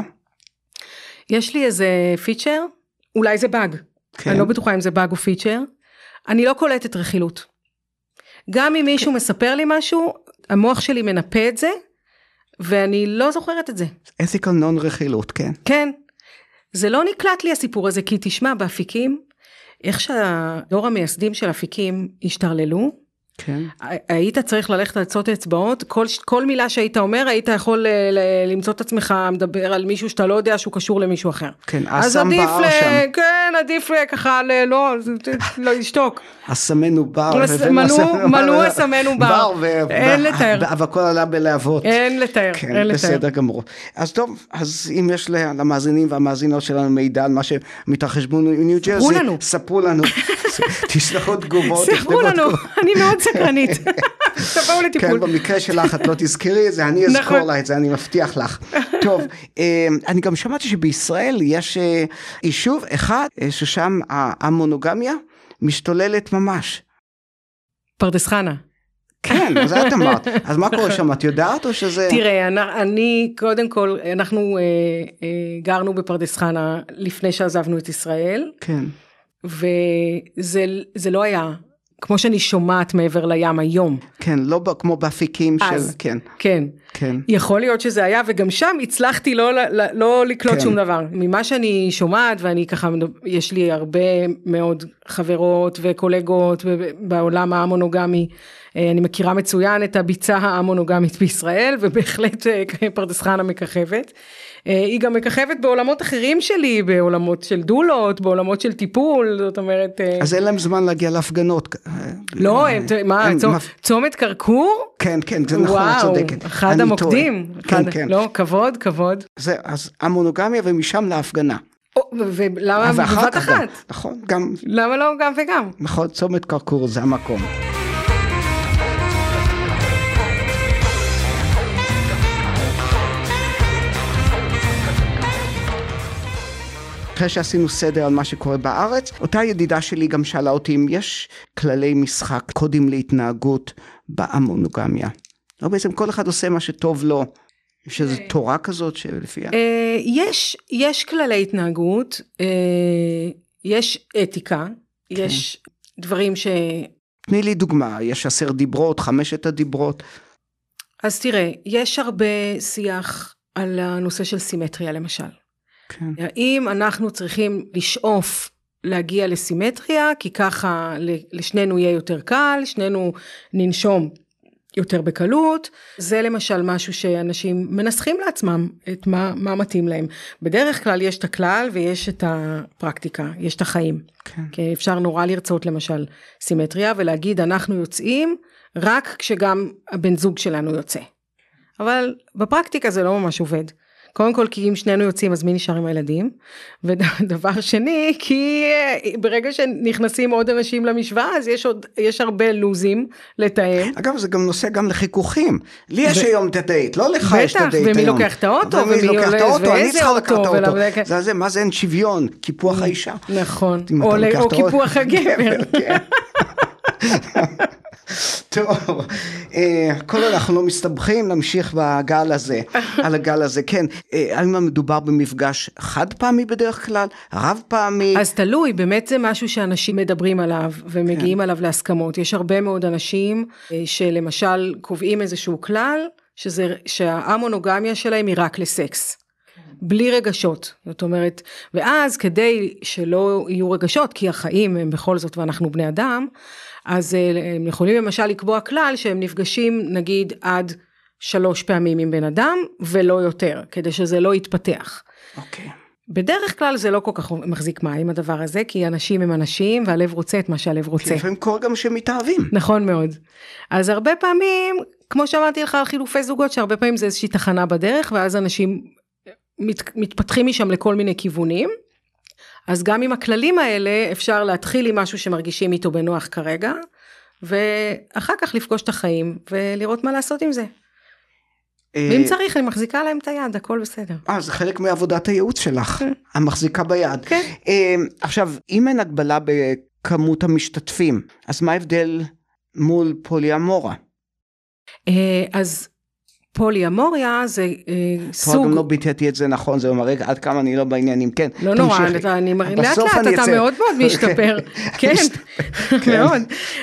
S2: יש לי איזה פיצ'ר, אולי זה באג. כן. אני לא בטוחה אם זה באג או פיצ'ר. אני לא קולטת רכילות. גם אם מישהו כן. מספר לי משהו, המוח שלי מנפה את זה, ואני לא זוכרת את זה.
S1: ethical non רכילות, כן.
S2: כן. זה לא נקלט לי הסיפור הזה, כי תשמע, באפיקים, איך שהדור המייסדים של אפיקים השתרללו,
S1: כן.
S2: היית צריך ללכת לצות אצבעות, כל, כל מילה שהיית אומר, היית יכול ל, ל, למצוא את עצמך, מדבר על מישהו שאתה לא יודע שהוא קשור למישהו אחר.
S1: כן, אסם בער ל, שם.
S2: כן, עדיף ככה, ל, לא, לא לשתוק.
S1: אסמנו בר.
S2: מלאו אסמנו בר. אין לתאר.
S1: אבל כל עלה בלהבות.
S2: אין לתאר,
S1: כן,
S2: אין לתאר.
S1: בסדר גמור. אז טוב, אז אם יש למאזינים והמאזינות שלנו מידע על מה שמתרחש בניו ג'רזי, ספרו לנו. תשלחו תגובות.
S2: ספרו לנו, אני מאוד סקרנית. תבואו לטיפול.
S1: כן, במקרה שלך את לא תזכרי את זה, אני אזכור לה את זה, אני מבטיח לך. טוב, אני גם שמעתי שבישראל יש יישוב אחד ששם המונוגמיה משתוללת ממש.
S2: פרדס חנה.
S1: כן, אז את אמרת. אז מה קורה שם? את יודעת או שזה...
S2: תראה, אני, קודם כל, אנחנו גרנו בפרדס חנה לפני שעזבנו את ישראל.
S1: כן.
S2: וזה זה לא היה כמו שאני שומעת מעבר לים היום.
S1: כן, לא כמו באפיקים
S2: אז,
S1: של, כן.
S2: כן.
S1: כן.
S2: יכול להיות שזה היה, וגם שם הצלחתי לא, לא, לא לקלוט
S1: כן.
S2: שום דבר. ממה שאני שומעת, ואני ככה, יש לי הרבה מאוד חברות וקולגות בעולם המונוגמי, אני מכירה מצוין את הביצה המונוגמית בישראל, ובהחלט פרדס חנה מככבת. היא גם מככבת בעולמות אחרים שלי, בעולמות של דולות, בעולמות של טיפול, זאת אומרת...
S1: אז אין להם זמן להגיע להפגנות.
S2: לא, מה, צומת קרקור?
S1: כן, כן, זה נכון, את צודקת.
S2: וואו, אחד המוקדים.
S1: כן, כן.
S2: לא, כבוד, כבוד.
S1: זה, אז המונוגמיה ומשם להפגנה.
S2: ולמה בבת אחת?
S1: נכון, גם...
S2: למה לא גם וגם?
S1: נכון, צומת קרקור זה המקום. אחרי שעשינו סדר על מה שקורה בארץ, אותה ידידה שלי גם שאלה אותי אם יש כללי משחק, קודים להתנהגות במונוגמיה. לא, בעצם כל אחד עושה מה שטוב לו. יש איזו תורה כזאת שלפיה?
S2: יש, יש כללי התנהגות, יש אתיקה, יש דברים ש...
S1: תני לי דוגמה, יש עשר דיברות, חמשת הדיברות.
S2: אז תראה, יש הרבה שיח על הנושא של סימטריה למשל. כן. האם אנחנו צריכים לשאוף להגיע לסימטריה, כי ככה לשנינו יהיה יותר קל, שנינו ננשום יותר בקלות, זה למשל משהו שאנשים מנסחים לעצמם את מה, מה מתאים להם. בדרך כלל יש את הכלל ויש את הפרקטיקה, יש את החיים. כן. כי אפשר נורא לרצות למשל סימטריה, ולהגיד אנחנו יוצאים רק כשגם הבן זוג שלנו יוצא. אבל בפרקטיקה זה לא ממש עובד. קודם כל, כי אם שנינו יוצאים, אז מי נשאר עם הילדים? ודבר שני, כי ברגע שנכנסים עוד אנשים למשוואה, אז יש, עוד, יש הרבה לוזים לתאם.
S1: אגב, זה גם נושא גם לחיכוכים. לי יש היום את הדייט, לא לך יש את הדייט היום.
S2: בטח, ומי לוקח את האוטו, ומי
S1: לוקח את האוטו, אני צריכה לקחת את האוטו.
S2: זה
S1: זה, מה זה אין שוויון? קיפוח האישה.
S2: נכון, או קיפוח הגבר.
S1: טוב, כל עוד אנחנו לא מסתבכים, נמשיך בגל הזה, על הגל הזה, כן. האם מדובר במפגש חד פעמי בדרך כלל, רב פעמי?
S2: אז תלוי, באמת זה משהו שאנשים מדברים עליו, ומגיעים עליו להסכמות. יש הרבה מאוד אנשים שלמשל קובעים איזשהו כלל, שהמונוגמיה שלהם היא רק לסקס. בלי רגשות, זאת אומרת, ואז כדי שלא יהיו רגשות, כי החיים הם בכל זאת ואנחנו בני אדם, אז הם יכולים למשל לקבוע כלל שהם נפגשים נגיד עד שלוש פעמים עם בן אדם ולא יותר, כדי שזה לא יתפתח.
S1: אוקיי.
S2: בדרך כלל זה לא כל כך מחזיק מים הדבר הזה, כי אנשים הם אנשים והלב רוצה את מה שהלב רוצה.
S1: כי לפעמים קורה גם שמתאהבים.
S2: נכון מאוד. אז הרבה פעמים, כמו שאמרתי לך על חילופי זוגות, שהרבה פעמים זה איזושהי תחנה בדרך, ואז אנשים מת, מתפתחים משם לכל מיני כיוונים. אז גם עם הכללים האלה אפשר להתחיל עם משהו שמרגישים איתו בנוח כרגע, ואחר כך לפגוש את החיים ולראות מה לעשות עם זה. ואם צריך, אני מחזיקה להם את היד, הכל בסדר.
S1: אה, זה חלק מעבודת הייעוץ שלך, המחזיקה ביד.
S2: כן.
S1: עכשיו, אם אין הגבלה בכמות המשתתפים, אז מה ההבדל מול פוליאמורה?
S2: אז פוליאמוריה זה סוג...
S1: פה גם לא ביטאתי את זה נכון, זה אומר, רגע, עד כמה אני לא בעניינים, כן.
S2: לא נורא, אני מראה, לאט לאט אתה מאוד מאוד משתפר, כן, מאוד.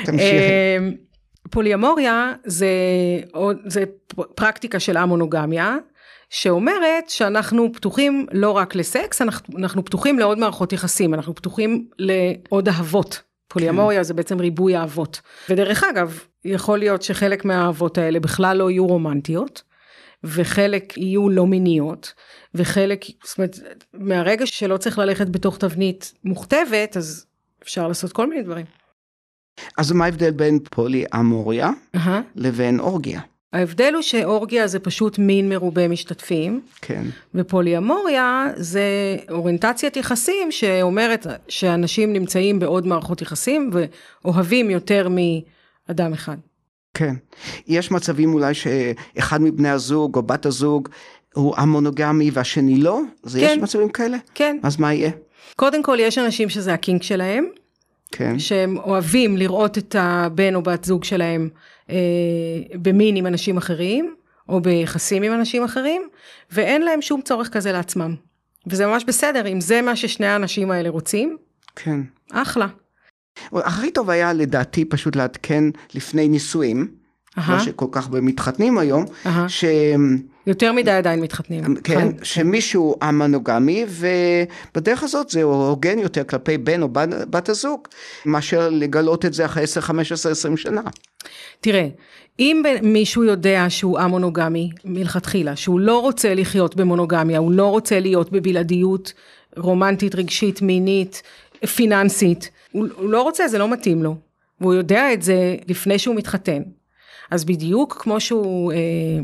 S2: פוליאמוריה זה פרקטיקה של המונוגמיה, שאומרת שאנחנו פתוחים לא רק לסקס, אנחנו פתוחים לעוד מערכות יחסים, אנחנו פתוחים לעוד אהבות. פוליאמוריה זה בעצם ריבוי אהבות. ודרך אגב, יכול להיות שחלק מהאהבות האלה בכלל לא יהיו רומנטיות, וחלק יהיו לא מיניות, וחלק, זאת אומרת, מהרגע שלא צריך ללכת בתוך תבנית מוכתבת, אז אפשר לעשות כל מיני דברים.
S1: אז מה ההבדל בין פוליאמוריה uh-huh. לבין אורגיה?
S2: ההבדל הוא שאורגיה זה פשוט מין מרובה משתתפים,
S1: כן.
S2: ופוליאמוריה זה אוריינטציית יחסים שאומרת שאנשים נמצאים בעוד מערכות יחסים ואוהבים יותר מאדם אחד.
S1: כן. יש מצבים אולי שאחד מבני הזוג או בת הזוג הוא המונוגמי והשני לא? אז כן. יש מצבים כאלה?
S2: כן.
S1: אז מה יהיה?
S2: קודם כל יש אנשים שזה הקינג שלהם,
S1: כן.
S2: שהם אוהבים לראות את הבן או בת זוג שלהם אה, במין עם אנשים אחרים, או ביחסים עם אנשים אחרים, ואין להם שום צורך כזה לעצמם. וזה ממש בסדר, אם זה מה ששני האנשים האלה רוצים,
S1: כן.
S2: אחלה.
S1: הכי טוב היה לדעתי פשוט לעדכן לפני נישואים, לא שכל כך מתחתנים היום, ש...
S2: יותר מדי עדיין מתחתנים.
S1: כן, שמישהו המונוגמי, ובדרך הזאת זה הוגן יותר כלפי בן או בת הזוג, מאשר לגלות את זה אחרי עשר, חמש עשרה, עשרים שנה.
S2: תראה, אם מישהו יודע שהוא המונוגמי מלכתחילה, שהוא לא רוצה לחיות במונוגמיה, הוא לא רוצה להיות בבלעדיות רומנטית, רגשית, מינית, פיננסית, הוא, הוא לא רוצה, זה לא מתאים לו, והוא יודע את זה לפני שהוא מתחתן. אז בדיוק כמו שהוא, אה,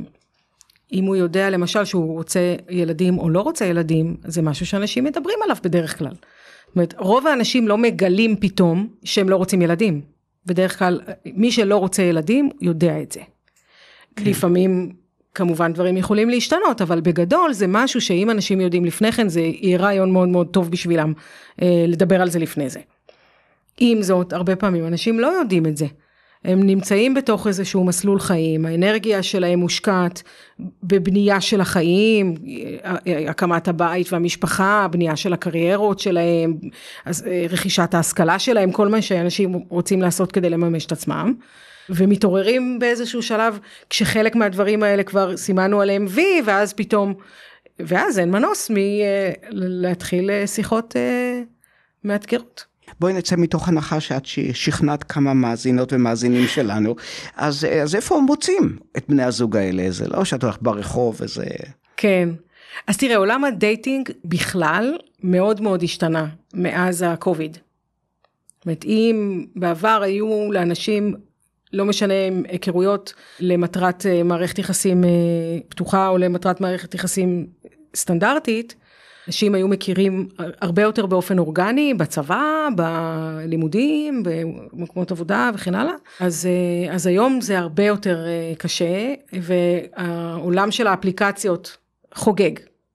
S2: אם הוא יודע למשל שהוא רוצה ילדים או לא רוצה ילדים, זה משהו שאנשים מדברים עליו בדרך כלל. זאת אומרת, רוב האנשים לא מגלים פתאום שהם לא רוצים ילדים. בדרך כלל, מי שלא רוצה ילדים, יודע את זה. כן. לפעמים, כמובן, דברים יכולים להשתנות, אבל בגדול זה משהו שאם אנשים יודעים לפני כן, זה יהיה רעיון מאוד מאוד טוב בשבילם אה, לדבר על זה לפני זה. עם זאת, הרבה פעמים אנשים לא יודעים את זה. הם נמצאים בתוך איזשהו מסלול חיים, האנרגיה שלהם מושקעת בבנייה של החיים, הקמת הבית והמשפחה, הבנייה של הקריירות שלהם, רכישת ההשכלה שלהם, כל מה שאנשים רוצים לעשות כדי לממש את עצמם, ומתעוררים באיזשהו שלב, כשחלק מהדברים האלה כבר סימנו עליהם וי, ואז פתאום, ואז אין מנוס מלהתחיל שיחות מאתגרות.
S1: בואי נצא מתוך הנחה שאת שכנעת כמה מאזינות ומאזינים שלנו, אז, אז איפה מוצאים את בני הזוג האלה? זה לא שאת הולך ברחוב וזה...
S2: כן, אז תראה, עולם הדייטינג בכלל מאוד מאוד השתנה מאז הקוביד. זאת אומרת, אם בעבר היו לאנשים, לא משנה, היכרויות למטרת מערכת יחסים פתוחה או למטרת מערכת יחסים סטנדרטית, אנשים היו מכירים הרבה יותר באופן אורגני, בצבא, בלימודים, במקומות עבודה וכן הלאה. אז, אז היום זה הרבה יותר קשה, והעולם של האפליקציות חוגג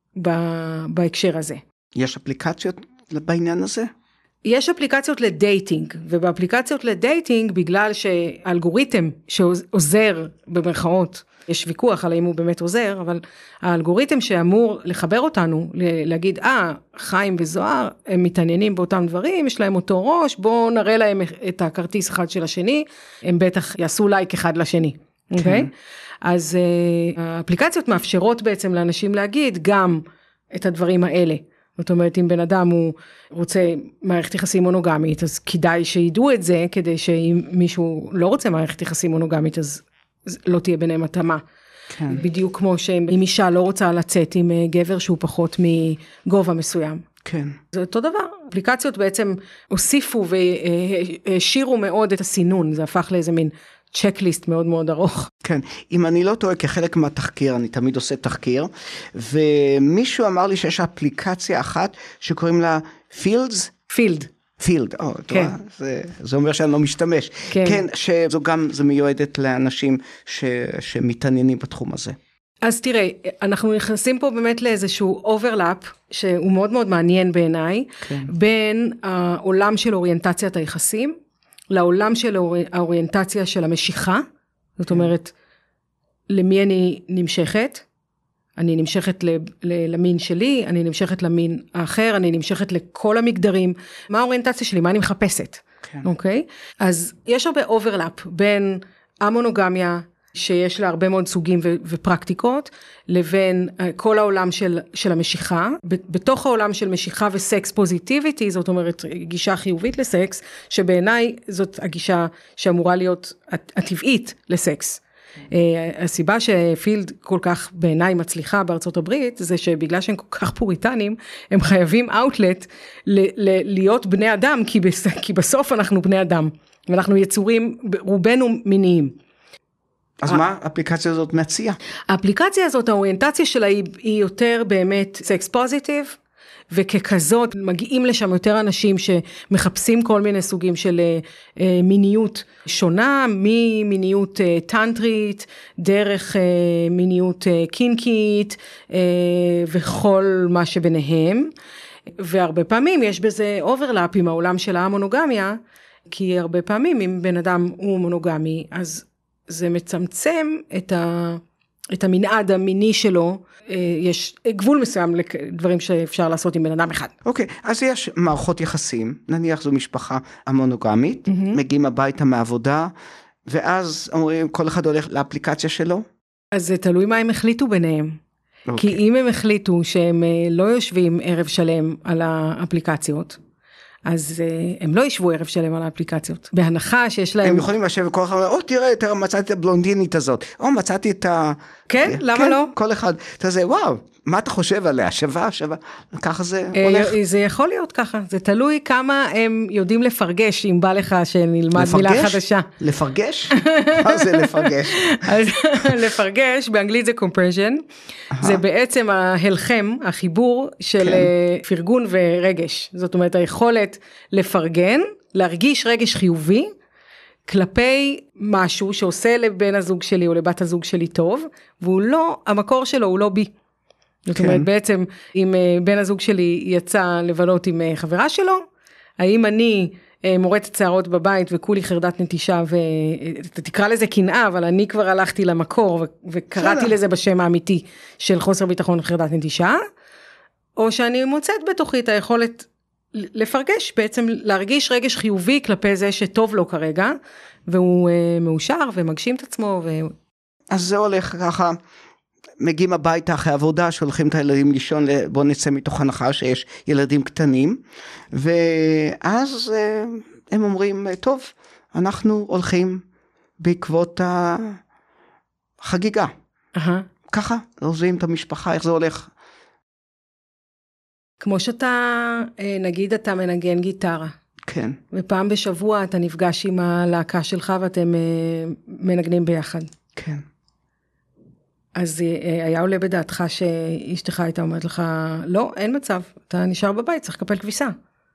S2: בהקשר הזה.
S1: יש אפליקציות בעניין הזה?
S2: יש אפליקציות לדייטינג, ובאפליקציות לדייטינג, בגלל שהאלגוריתם שעוזר במרכאות, יש ויכוח על האם הוא באמת עוזר, אבל האלגוריתם שאמור לחבר אותנו, להגיד, אה, חיים וזוהר, הם מתעניינים באותם דברים, יש להם אותו ראש, בואו נראה להם את הכרטיס אחד של השני, הם בטח יעשו לייק אחד לשני, אוקיי? אז האפליקציות מאפשרות בעצם לאנשים להגיד גם את הדברים האלה. זאת אומרת, אם בן אדם הוא רוצה מערכת יחסים מונוגמית, אז כדאי שידעו את זה, כדי שאם מישהו לא רוצה מערכת יחסים מונוגמית, אז לא תהיה ביניהם התאמה. כן. בדיוק כמו שאם אישה לא רוצה לצאת עם גבר שהוא פחות מגובה מסוים.
S1: כן.
S2: זה אותו דבר. אפליקציות בעצם הוסיפו והשירו מאוד את הסינון, זה הפך לאיזה מין צ'קליסט מאוד מאוד ארוך.
S1: כן, אם אני לא טועה, כחלק מהתחקיר, אני תמיד עושה תחקיר, ומישהו אמר לי שיש אפליקציה אחת שקוראים לה פילדס.
S2: פילד.
S1: פילד, או, כן. זה, זה אומר שאני לא משתמש. כן. כן, שזו גם, זה מיועדת לאנשים ש, שמתעניינים בתחום הזה.
S2: אז תראה, אנחנו נכנסים פה באמת לאיזשהו אוברלאפ, שהוא מאוד מאוד מעניין בעיניי, כן. בין העולם של אוריינטציית היחסים, לעולם של האוריינטציה של המשיכה, זאת אומרת, למי אני נמשכת, אני נמשכת למין שלי, אני נמשכת למין האחר, אני נמשכת לכל המגדרים, מה האוריינטציה שלי, מה אני מחפשת, אוקיי? אז יש הרבה אוברלאפ בין המונוגמיה, שיש לה הרבה מאוד סוגים ו- ופרקטיקות, לבין כל העולם של, של המשיכה. בתוך העולם של משיכה וסקס פוזיטיביטי, זאת אומרת, גישה חיובית לסקס, שבעיניי זאת הגישה שאמורה להיות הטבעית לסקס. הסיבה שפילד כל כך בעיניי מצליחה בארצות הברית, זה שבגלל שהם כל כך פוריטנים, הם חייבים אאוטלט להיות בני אדם, כי, בס- כי בסוף אנחנו בני אדם, ואנחנו יצורים, רובנו מיניים.
S1: אז מה האפליקציה הזאת מציעה?
S2: האפליקציה הזאת, האוריינטציה שלה היא, היא יותר באמת סקס פוזיטיב, וככזאת מגיעים לשם יותר אנשים שמחפשים כל מיני סוגים של אה, מיניות שונה, ממיניות אה, טנטרית, דרך אה, מיניות אה, קינקית, אה, וכל מה שביניהם. והרבה פעמים יש בזה אוברלאפ עם העולם של המונוגמיה, כי הרבה פעמים אם בן אדם הוא מונוגמי, אז זה מצמצם את את המנעד המיני שלו, יש גבול מסוים לדברים שאפשר לעשות עם בן אדם אחד.
S1: אוקיי, okay, אז יש מערכות יחסים, נניח זו משפחה המונוגמית, mm-hmm. מגיעים הביתה מעבודה, ואז אומרים, כל אחד הולך לאפליקציה שלו?
S2: אז זה תלוי מה הם החליטו ביניהם. Okay. כי אם הם החליטו שהם לא יושבים ערב שלם על האפליקציות, אז הם לא ישבו ערב שלם על האפליקציות. בהנחה שיש להם...
S1: הם יכולים לשבת וכל אחד, או תראה, תראה, מצאתי את הבלונדינית הזאת, או מצאתי את ה...
S2: כן, למה לא?
S1: כל אחד, אתה זה, וואו, מה אתה חושב עליה? שווה, שווה, ככה זה הולך.
S2: זה יכול להיות ככה, זה תלוי כמה הם יודעים לפרגש, אם בא לך שנלמד מילה חדשה.
S1: לפרגש? מה זה לפרגש?
S2: אז לפרגש, באנגלית זה compression, זה בעצם ההלחם, החיבור של פרגון ורגש. זאת אומרת, היכולת לפרגן, להרגיש רגש חיובי, כלפי משהו שעושה לבן הזוג שלי או לבת הזוג שלי טוב, והוא לא, המקור שלו הוא לא בי. זאת אומרת, בעצם, אם בן הזוג שלי יצא לבלות עם חברה שלו, האם אני מורדת שערות בבית וכולי חרדת נטישה, ותקרא לזה קנאה, אבל אני כבר הלכתי למקור, וקראתי לזה בשם האמיתי של חוסר ביטחון וחרדת נטישה, או שאני מוצאת בתוכי את היכולת לפרגש, בעצם להרגיש רגש חיובי כלפי זה שטוב לו כרגע, והוא מאושר ומגשים את עצמו. ו...
S1: אז זה הולך ככה, מגיעים הביתה אחרי עבודה, שולחים את הילדים לישון, בוא נצא מתוך הנחה שיש ילדים קטנים, ואז הם אומרים, טוב, אנחנו הולכים בעקבות החגיגה. Uh-huh. ככה, עוזבים את המשפחה, איך זה הולך?
S2: כמו שאתה, נגיד אתה מנגן גיטרה.
S1: כן.
S2: ופעם בשבוע אתה נפגש עם הלהקה שלך, ואתם מנגנים ביחד.
S1: כן.
S2: אז היה עולה בדעתך שאשתך הייתה אומרת לך, לא, אין מצב, אתה נשאר בבית, צריך לקפל כביסה.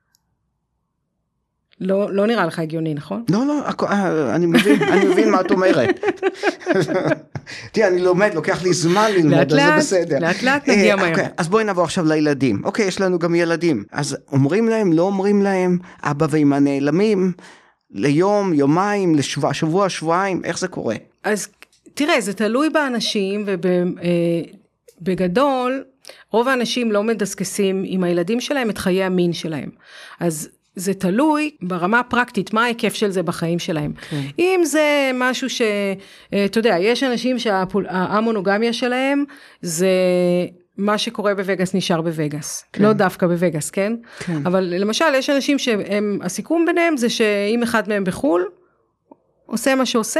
S2: לא, לא נראה לך הגיוני, נכון?
S1: לא, לא, אני מבין, אני מבין מה את אומרת. תראה, אני לומד, לוקח לי זמן ללמוד, אז זה בסדר.
S2: לאט לאט נגיע מהר.
S1: אז בואי נעבור עכשיו לילדים. אוקיי, יש לנו גם ילדים. אז אומרים להם, לא אומרים להם, אבא ואמא נעלמים, ליום, יומיים, לשבוע, שבוע, שבועיים, איך זה קורה?
S2: אז תראה, זה תלוי באנשים, ובגדול, רוב האנשים לא מדסקסים עם הילדים שלהם את חיי המין שלהם. אז זה תלוי ברמה הפרקטית, מה ההיקף של זה בחיים שלהם. כן. אם זה משהו ש... אתה יודע, יש אנשים שהמונוגמיה שלהם, זה מה שקורה בווגאס נשאר בווגאס. כן. לא דווקא בווגאס, כן? כן? אבל למשל, יש אנשים שהם, הסיכום ביניהם זה שאם אחד מהם בחול, עושה מה שעושה,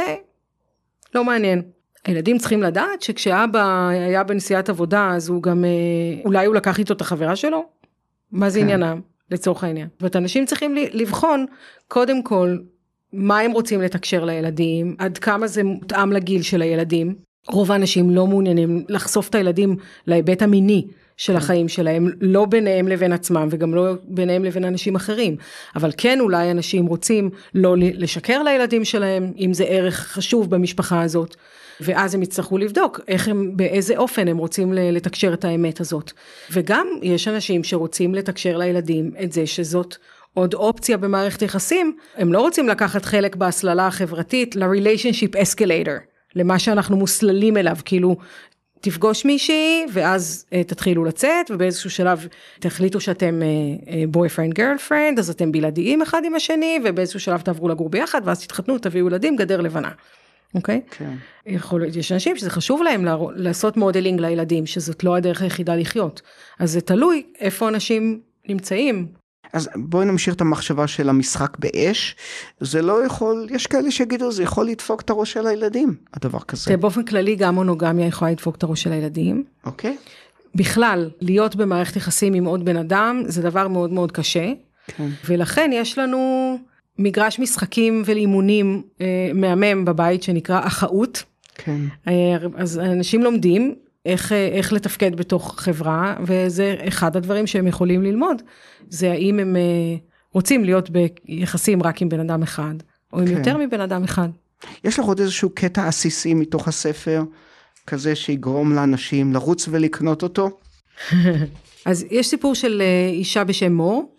S2: לא מעניין. הילדים צריכים לדעת שכשאבא היה בנסיעת עבודה, אז הוא גם, אולי הוא לקח איתו את החברה שלו? מה זה כן. עניינם? לצורך העניין. ואת אנשים צריכים לבחון, קודם כל, מה הם רוצים לתקשר לילדים, עד כמה זה מותאם לגיל של הילדים. רוב האנשים לא מעוניינים לחשוף את הילדים להיבט המיני של החיים שלהם, לא ביניהם לבין עצמם, וגם לא ביניהם לבין אנשים אחרים. אבל כן, אולי אנשים רוצים לא לשקר לילדים שלהם, אם זה ערך חשוב במשפחה הזאת, ואז הם יצטרכו לבדוק איך הם, באיזה אופן הם רוצים לתקשר את האמת הזאת. וגם יש אנשים שרוצים לתקשר לילדים את זה שזאת עוד אופציה במערכת יחסים, הם לא רוצים לקחת חלק בהסללה החברתית ל-relationship escalator, למה שאנחנו מוסללים אליו, כאילו תפגוש מישהי ואז uh, תתחילו לצאת, ובאיזשהו שלב תחליטו שאתם uh, uh, boyfriend girlfriend, אז אתם בלעדיים אחד עם השני, ובאיזשהו שלב תעברו לגור ביחד, ואז תתחתנו, תביאו ילדים, גדר לבנה. אוקיי? כן. יכול, יש אנשים שזה חשוב להם לעשות מודלינג לילדים, שזאת לא הדרך היחידה לחיות. אז זה תלוי איפה אנשים נמצאים.
S1: אז בואי נמשיך את המחשבה של המשחק באש. זה לא יכול, יש כאלה שיגידו, זה יכול לדפוק את הראש של הילדים, הדבר כזה.
S2: באופן כללי, גם מונוגמיה יכולה לדפוק את הראש של הילדים.
S1: אוקיי. בכלל,
S2: להיות במערכת יחסים עם עוד בן אדם, זה דבר מאוד מאוד קשה. כן. ולכן יש לנו מגרש משחקים ולאימונים אה, מהמם בבית, שנקרא אחאות. כן. אה, אז אנשים לומדים איך, איך לתפקד בתוך חברה, וזה אחד הדברים שהם יכולים ללמוד, זה האם הם רוצים להיות ביחסים רק עם בן אדם אחד, או עם כן. יותר מבן אדם אחד.
S1: יש לך עוד איזשהו קטע עסיסי מתוך הספר, כזה שיגרום לאנשים לרוץ ולקנות אותו?
S2: אז יש סיפור של אישה בשם מור,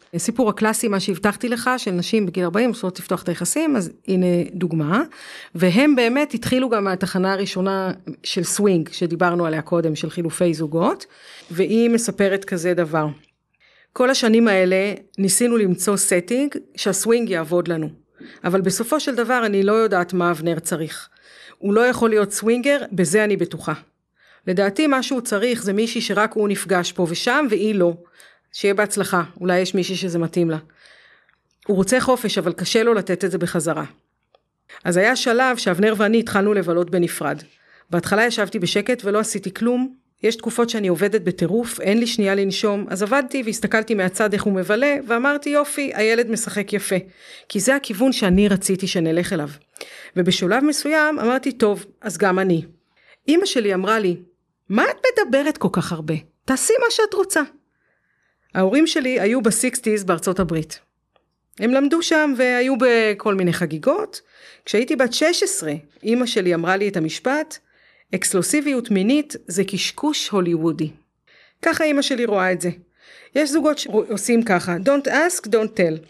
S2: סיפור הקלאסי, מה שהבטחתי לך, של נשים בגיל ארבעים, עושות לפתוח את היחסים, אז הנה דוגמה, והם באמת התחילו גם מהתחנה הראשונה של סווינג, שדיברנו עליה קודם, של חילופי זוגות, והיא מספרת כזה דבר. כל השנים האלה ניסינו למצוא סטינג, שהסווינג יעבוד לנו, אבל בסופו של דבר אני לא יודעת מה אבנר צריך. הוא לא יכול להיות סווינגר, בזה אני בטוחה. לדעתי מה שהוא צריך זה מישהי שרק הוא נפגש פה ושם, והיא לא. שיהיה בהצלחה, אולי יש מישהי שזה מתאים לה. הוא רוצה חופש, אבל קשה לו לתת את זה בחזרה. אז היה שלב שאבנר ואני התחלנו לבלות בנפרד. בהתחלה ישבתי בשקט ולא עשיתי כלום. יש תקופות שאני עובדת בטירוף, אין לי שנייה לנשום, אז עבדתי והסתכלתי מהצד איך הוא מבלה, ואמרתי יופי, הילד משחק יפה. כי זה הכיוון שאני רציתי שנלך אליו. ובשלב מסוים אמרתי טוב, אז גם אני. אמא שלי אמרה לי, מה את מדברת כל כך הרבה? תעשי מה שאת רוצה. ההורים שלי היו ב-שישים בארצות הברית. הם למדו שם והיו בכל מיני חגיגות. כשהייתי בת שש עשרה, אמא שלי אמרה לי את המשפט, אקסקלוסיביות מינית זה קשקוש הוליוודי. ככה אמא שלי רואה את זה. יש זוגות שעושים ככה, don't ask, don't tell.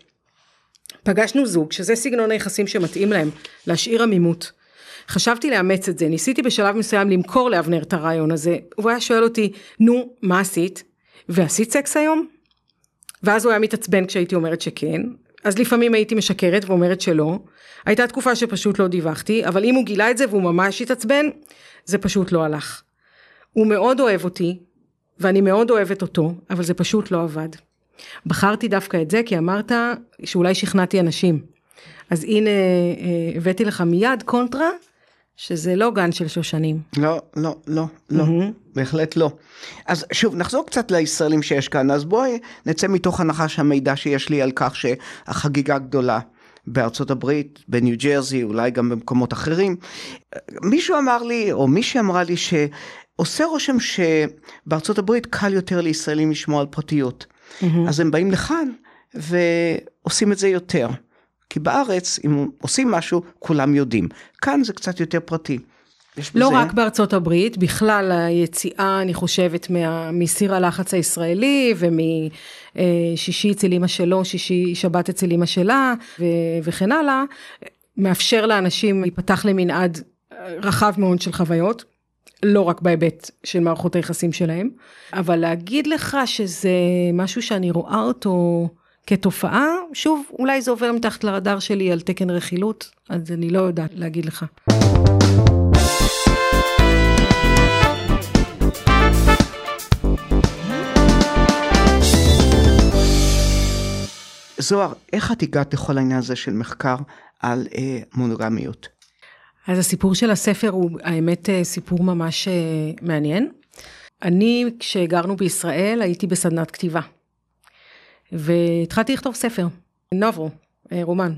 S2: פגשנו זוג, שזה סגנון היחסים שמתאים להם, להשאיר עמימות. חשבתי לאמץ את זה, ניסיתי בשלב מסוים למכור לאבנר את הרעיון הזה, הוא היה שואל אותי, נו, מה עשית? ועשית סקס היום? ואז הוא היה מתעצבן כשהייתי אומרת שכן, אז לפעמים הייתי משקרת ואומרת שלא, הייתה תקופה שפשוט לא דיווחתי, אבל אם הוא גילה את זה והוא ממש התעצבן, זה פשוט לא הלך. הוא מאוד אוהב אותי, ואני מאוד אוהבת אותו, אבל זה פשוט לא עבד. בחרתי דווקא את זה, כי אמרת שאולי שכנעתי אנשים. אז הנה, הבאתי לך מיד קונטרה, שזה לא גן של שושנים.
S1: לא, לא, לא, לא, mm-hmm. בהחלט לא. אז שוב, נחזור קצת לישראלים שיש כאן, אז בואי נצא מתוך הנחה שהמידע שיש לי על כך שהחגיגה גדולה בארצות הברית, בניו ג'רזי, אולי גם במקומות אחרים. מישהו אמר לי, או מישהי אמרה לי, שעושה רושם שבארצות הברית קל יותר לישראלים לשמוע על פרטיות. Mm-hmm. אז הם באים לכאן ועושים את זה יותר. כי בארץ, אם עושים משהו, כולם יודעים. כאן זה קצת יותר פרטי.
S2: לא רק בארצות הברית, בכלל היציאה, אני חושבת, מה, מסיר הלחץ הישראלי, ומשישי אצל אמא שלו, שישי שבת אצל אמא שלה, ו, וכן הלאה, מאפשר לאנשים להיפתח למנעד רחב מאוד של חוויות, לא רק בהיבט של מערכות היחסים שלהם, אבל להגיד לך שזה משהו שאני רואה אותו כתופעה, שוב, אולי זה עובר מתחת לרדאר שלי על תקן רכילות, אז אני לא יודעת להגיד לך.
S1: זוהר, איך את הגעת לכל העניין הזה של מחקר על אה, מונוגמיות?
S2: אז הסיפור של הספר הוא האמת סיפור ממש אה, מעניין. אני כשגרנו בישראל הייתי בסדנת כתיבה. והתחלתי לכתוב ספר, נובו, אה, רומן.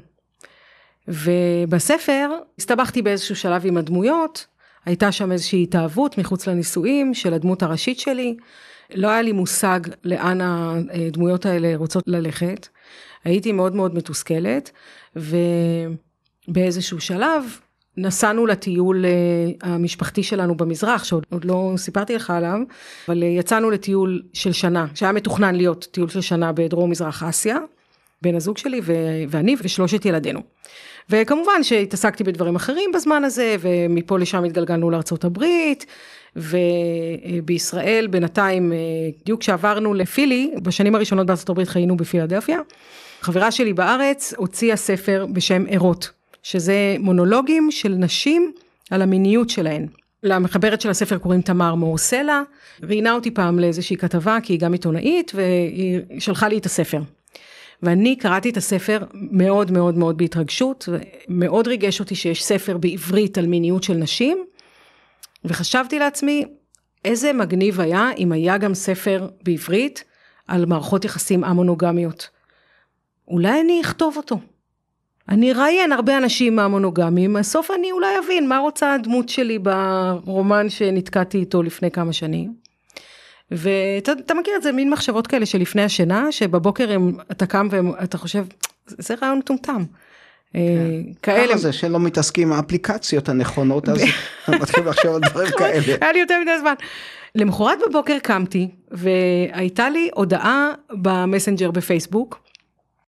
S2: ובספר הסתבכתי באיזשהו שלב עם הדמויות, הייתה שם איזושהי התאהבות מחוץ לנישואים של הדמות הראשית שלי, לא היה לי מושג לאן הדמויות האלה רוצות ללכת, הייתי מאוד מאוד מתוסכלת, ובאיזשהו שלב נסענו לטיול המשפחתי שלנו במזרח, שעוד לא סיפרתי לך עליו, אבל יצאנו לטיול של שנה, שהיה מתוכנן להיות טיול של שנה בדרום מזרח אסיה, בן הזוג שלי ואני ושלושת ילדינו. וכמובן שהתעסקתי בדברים אחרים בזמן הזה, ומפה לשם התגלגלנו לארצות הברית, ובישראל בינתיים, בדיוק שעברנו לפילי, בשנים הראשונות בארצות הברית חיינו בפילדלפיה, חברה שלי בארץ הוציאה ספר בשם ערות, שזה מונולוגים של נשים על המיניות שלהן. למחברת של הספר קוראים תמר מורסלה, ראיינה אותי פעם לאיזושהי כתבה, כי היא גם עיתונאית, והיא שלחה לי את הספר. ואני קראתי את הספר מאוד מאוד מאוד בהתרגשות, ומאוד ריגש אותי שיש ספר בעברית על מיניות של נשים, וחשבתי לעצמי, איזה מגניב היה אם היה גם ספר בעברית על מערכות יחסים המונוגמיות. אולי אני אכתוב אותו. אני ראיין הרבה אנשים מהמונוגמים, בסוף אני אולי אבין מה רוצה הדמות שלי ברומן שנתקעתי איתו לפני כמה שנים. ואתה מכיר את זה, מין מחשבות כאלה שלפני השינה, שבבוקר הם, אתה קם ואתה חושב, זה רעיון מטומטם.
S1: ככה זה שלא מתעסקים עם האפליקציות הנכונות, אז מתחילים לחשוב על דברים כאלה.
S2: היה לי יותר מדי זמן. למחרת בבוקר קמתי, והייתה לי הודעה במסנג'ר בפייסבוק,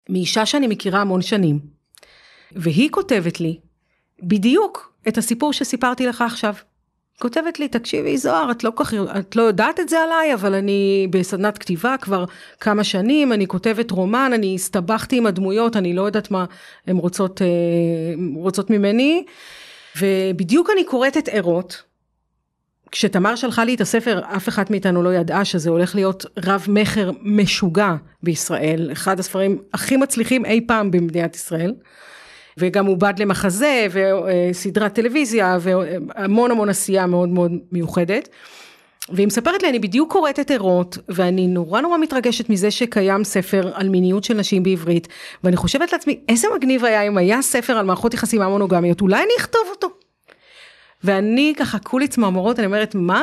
S2: מאישה שאני מכירה המון שנים, והיא כותבת לי, בדיוק את הסיפור שסיפרתי לך עכשיו. כותבת לי, תקשיבי זוהר, את לא, כך, את לא יודעת את זה עליי, אבל אני בסדנת כתיבה כבר כמה שנים, אני כותבת רומן, אני הסתבכתי עם הדמויות, אני לא יודעת מה הן רוצות, רוצות ממני, ובדיוק אני קוראת את ערות, כשתמר שלחה לי את הספר, אף אחד מאיתנו לא ידעה שזה הולך להיות רב מחר משוגע בישראל, אחד הספרים הכי מצליחים אי פעם במדינת ישראל, וגם עובד למחזה, וסדרת טלוויזיה, והמון המון עשייה מאוד מאוד מיוחדת, והיא מספרת לי, אני בדיוק קוראת את ערות, ואני נורא נורא מתרגשת מזה שקיים ספר על מיניות של נשים בעברית, ואני חושבת לעצמי, איזה מגניב היה אם היה ספר על מערכות יחסים המונוגמיות, אולי אני אכתוב אותו. ואני ככה כולי צמרמורות, אני אומרת, מה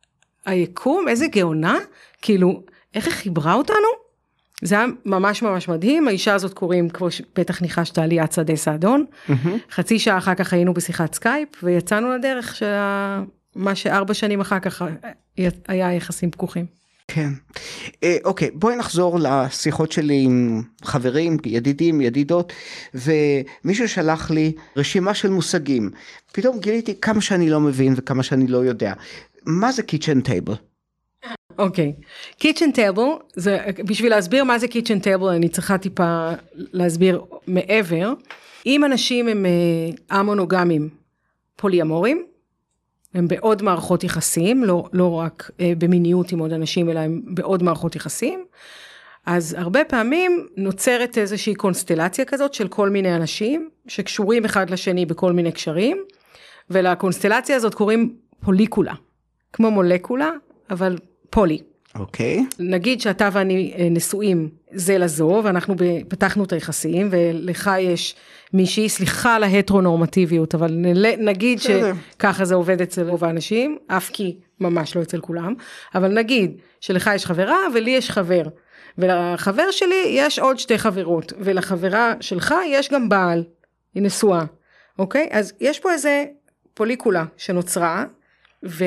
S2: היקום, איזה גאונה, כאילו, איך היא חיברה אותנו? זה היה ממש ממש מדהים, האישה הזאת קוראים, כמו בטח ניחשת, ליאת שדה סעדון, mm-hmm. חצי שעה אחר כך היינו בשיחת סקייפ, ויצאנו לדרך של מה שארבע שנים אחר כך היה יחסים פקוחים.
S1: כן. אוקיי, בואי נחזור לשיחות שלי עם חברים, ידידים, ידידות, ומישהו שלח לי רשימה של מושגים. פתאום גיליתי כמה שאני לא מבין וכמה שאני לא יודע. מה זה קיצ'ן טייבל?
S2: אוקיי. קיצ'ן טייבל, בשביל להסביר מה זה קיצ'ן טייבל, אני צריכה טיפה להסביר מעבר. אם אנשים הם א-מונוגמים פוליאמורים, הם בעוד מערכות יחסים, לא, לא רק אה, במיניות עם עוד אנשים, אלא הם בעוד מערכות יחסים, אז הרבה פעמים נוצרת איזושהי קונסטלציה כזאת של כל מיני אנשים, שקשורים אחד לשני בכל מיני קשרים, ולקונסטלציה הזאת קוראים פוליקולה, כמו מולקולה, אבל פולי.
S1: אוקיי. Okay.
S2: נגיד שאתה ואני נשואים זה לזו, ואנחנו פתחנו את היחסים, ולך יש מישהי, סליחה על ההטרונורמטיביות, אבל נגיד שככה זה עובד אצל רוב האנשים, אף כי ממש לא אצל כולם, אבל נגיד שלך יש חברה, ולי יש חבר, ולחבר שלי יש עוד שתי חברות, ולחברה שלך יש גם בעל, היא נשואה, אוקיי? אז יש פה איזה פוליקולה שנוצרה, ו...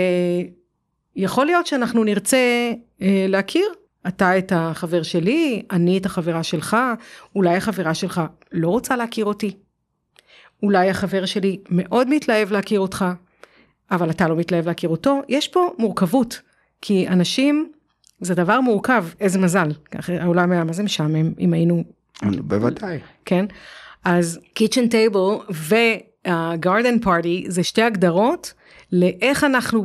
S2: יכול להיות שאנחנו נרצה אה, להכיר, אתה את החבר שלי, אני את החברה שלך, אולי החברה שלך לא רוצה להכיר אותי, אולי החבר שלי מאוד מתלהב להכיר אותך, אבל אתה לא מתלהב להכיר אותו, יש פה מורכבות, כי אנשים, זה דבר מורכב, איזה מזל, העולם היה מה זה משעמם, אם היינו...
S1: בוודאי.
S2: כן, אז kitchen table ו-garden party, זה שתי הגדרות, לאיך אנחנו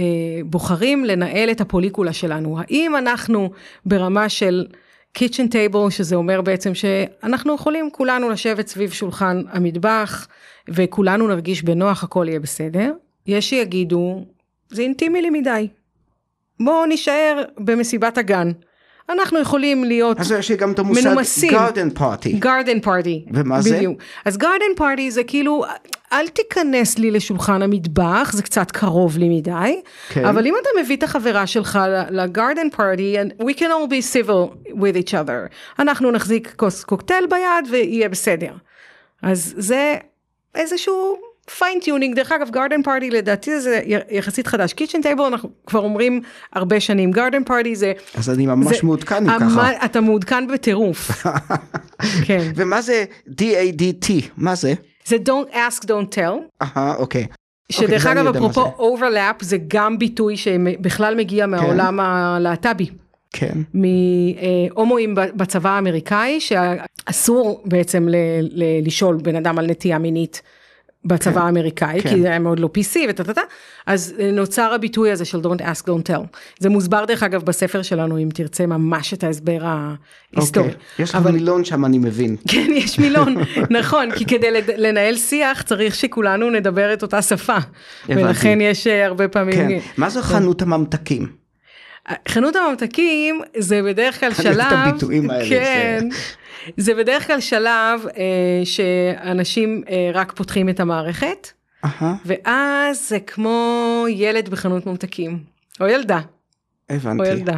S2: בוחרים לנהל את הפוליקולה שלנו. האם אנחנו ברמה של kitchen table, שזה אומר בעצם שאנחנו יכולים כולנו לשבת סביב שולחן המטבח, וכולנו נרגיש בנוח, הכל יהיה בסדר. יש שיגידו, זה אינטימי לי מדי. בואו נשאר במסיבת הגן. אנחנו יכולים להיות מנומסים.
S1: אז יש גם את המושג garden party.
S2: garden party.
S1: ומה זה?
S2: בדיוק. אז garden party זה כאילו, אל תיכנס לי לשולחן המטבח, זה קצת קרוב לי מדי, כן. אבל אם אתה מביא את החברה שלך ל-garden party, and we can all be civil with each other, אנחנו נחזיק כוס קוקטייל ביד ויהיה בסדר. אז זה איזשהו פיינטיונינג, דרך אגב, garden party לדעתי זה יחסית חדש, kitchen table אנחנו כבר אומרים הרבה שנים, garden party זה...
S1: אז אני ממש זה, מעודכן עם ככה.
S2: אתה מעודכן בטירוף. כן.
S1: ומה זה די איי די טי? מה זה?
S2: זה don't ask, don't tell.
S1: אהה, אוקיי.
S2: שדרך אגב, אפרופו overlap, זה גם ביטוי שבכלל מגיע מהעולם הלהט"בי.
S1: כן.
S2: מהומואים בצבא האמריקאי, שאסור בעצם לשאול בן אדם על נטייה מינית, בצבא האמריקאי, כי זה היה מאוד לא פי סי, ותתתה, אז נוצר הביטוי הזה של don't ask, don't tell. זה מוסבר דרך אגב בספר שלנו, אם תרצה ממש את ההסבר ההיסטורי.
S1: יש לך מילון שם אני מבין.
S2: כן, יש מילון, נכון, כי כדי לנהל שיח, צריך שכולנו נדבר את אותה שפה, ולכן יש הרבה פעמים...
S1: מה זה חנות הממתקים?
S2: חנות הממתקים זה בדרך כלל שלב...
S1: את הביטויים האלה.
S2: כן. זה בדרך כלל שלב אה, שאנשים אה, רק פותחים את המערכת, uh-huh. ואז זה כמו ילד בחנות ממתקים, או ילדה.
S1: הבנתי.
S2: או ילדה,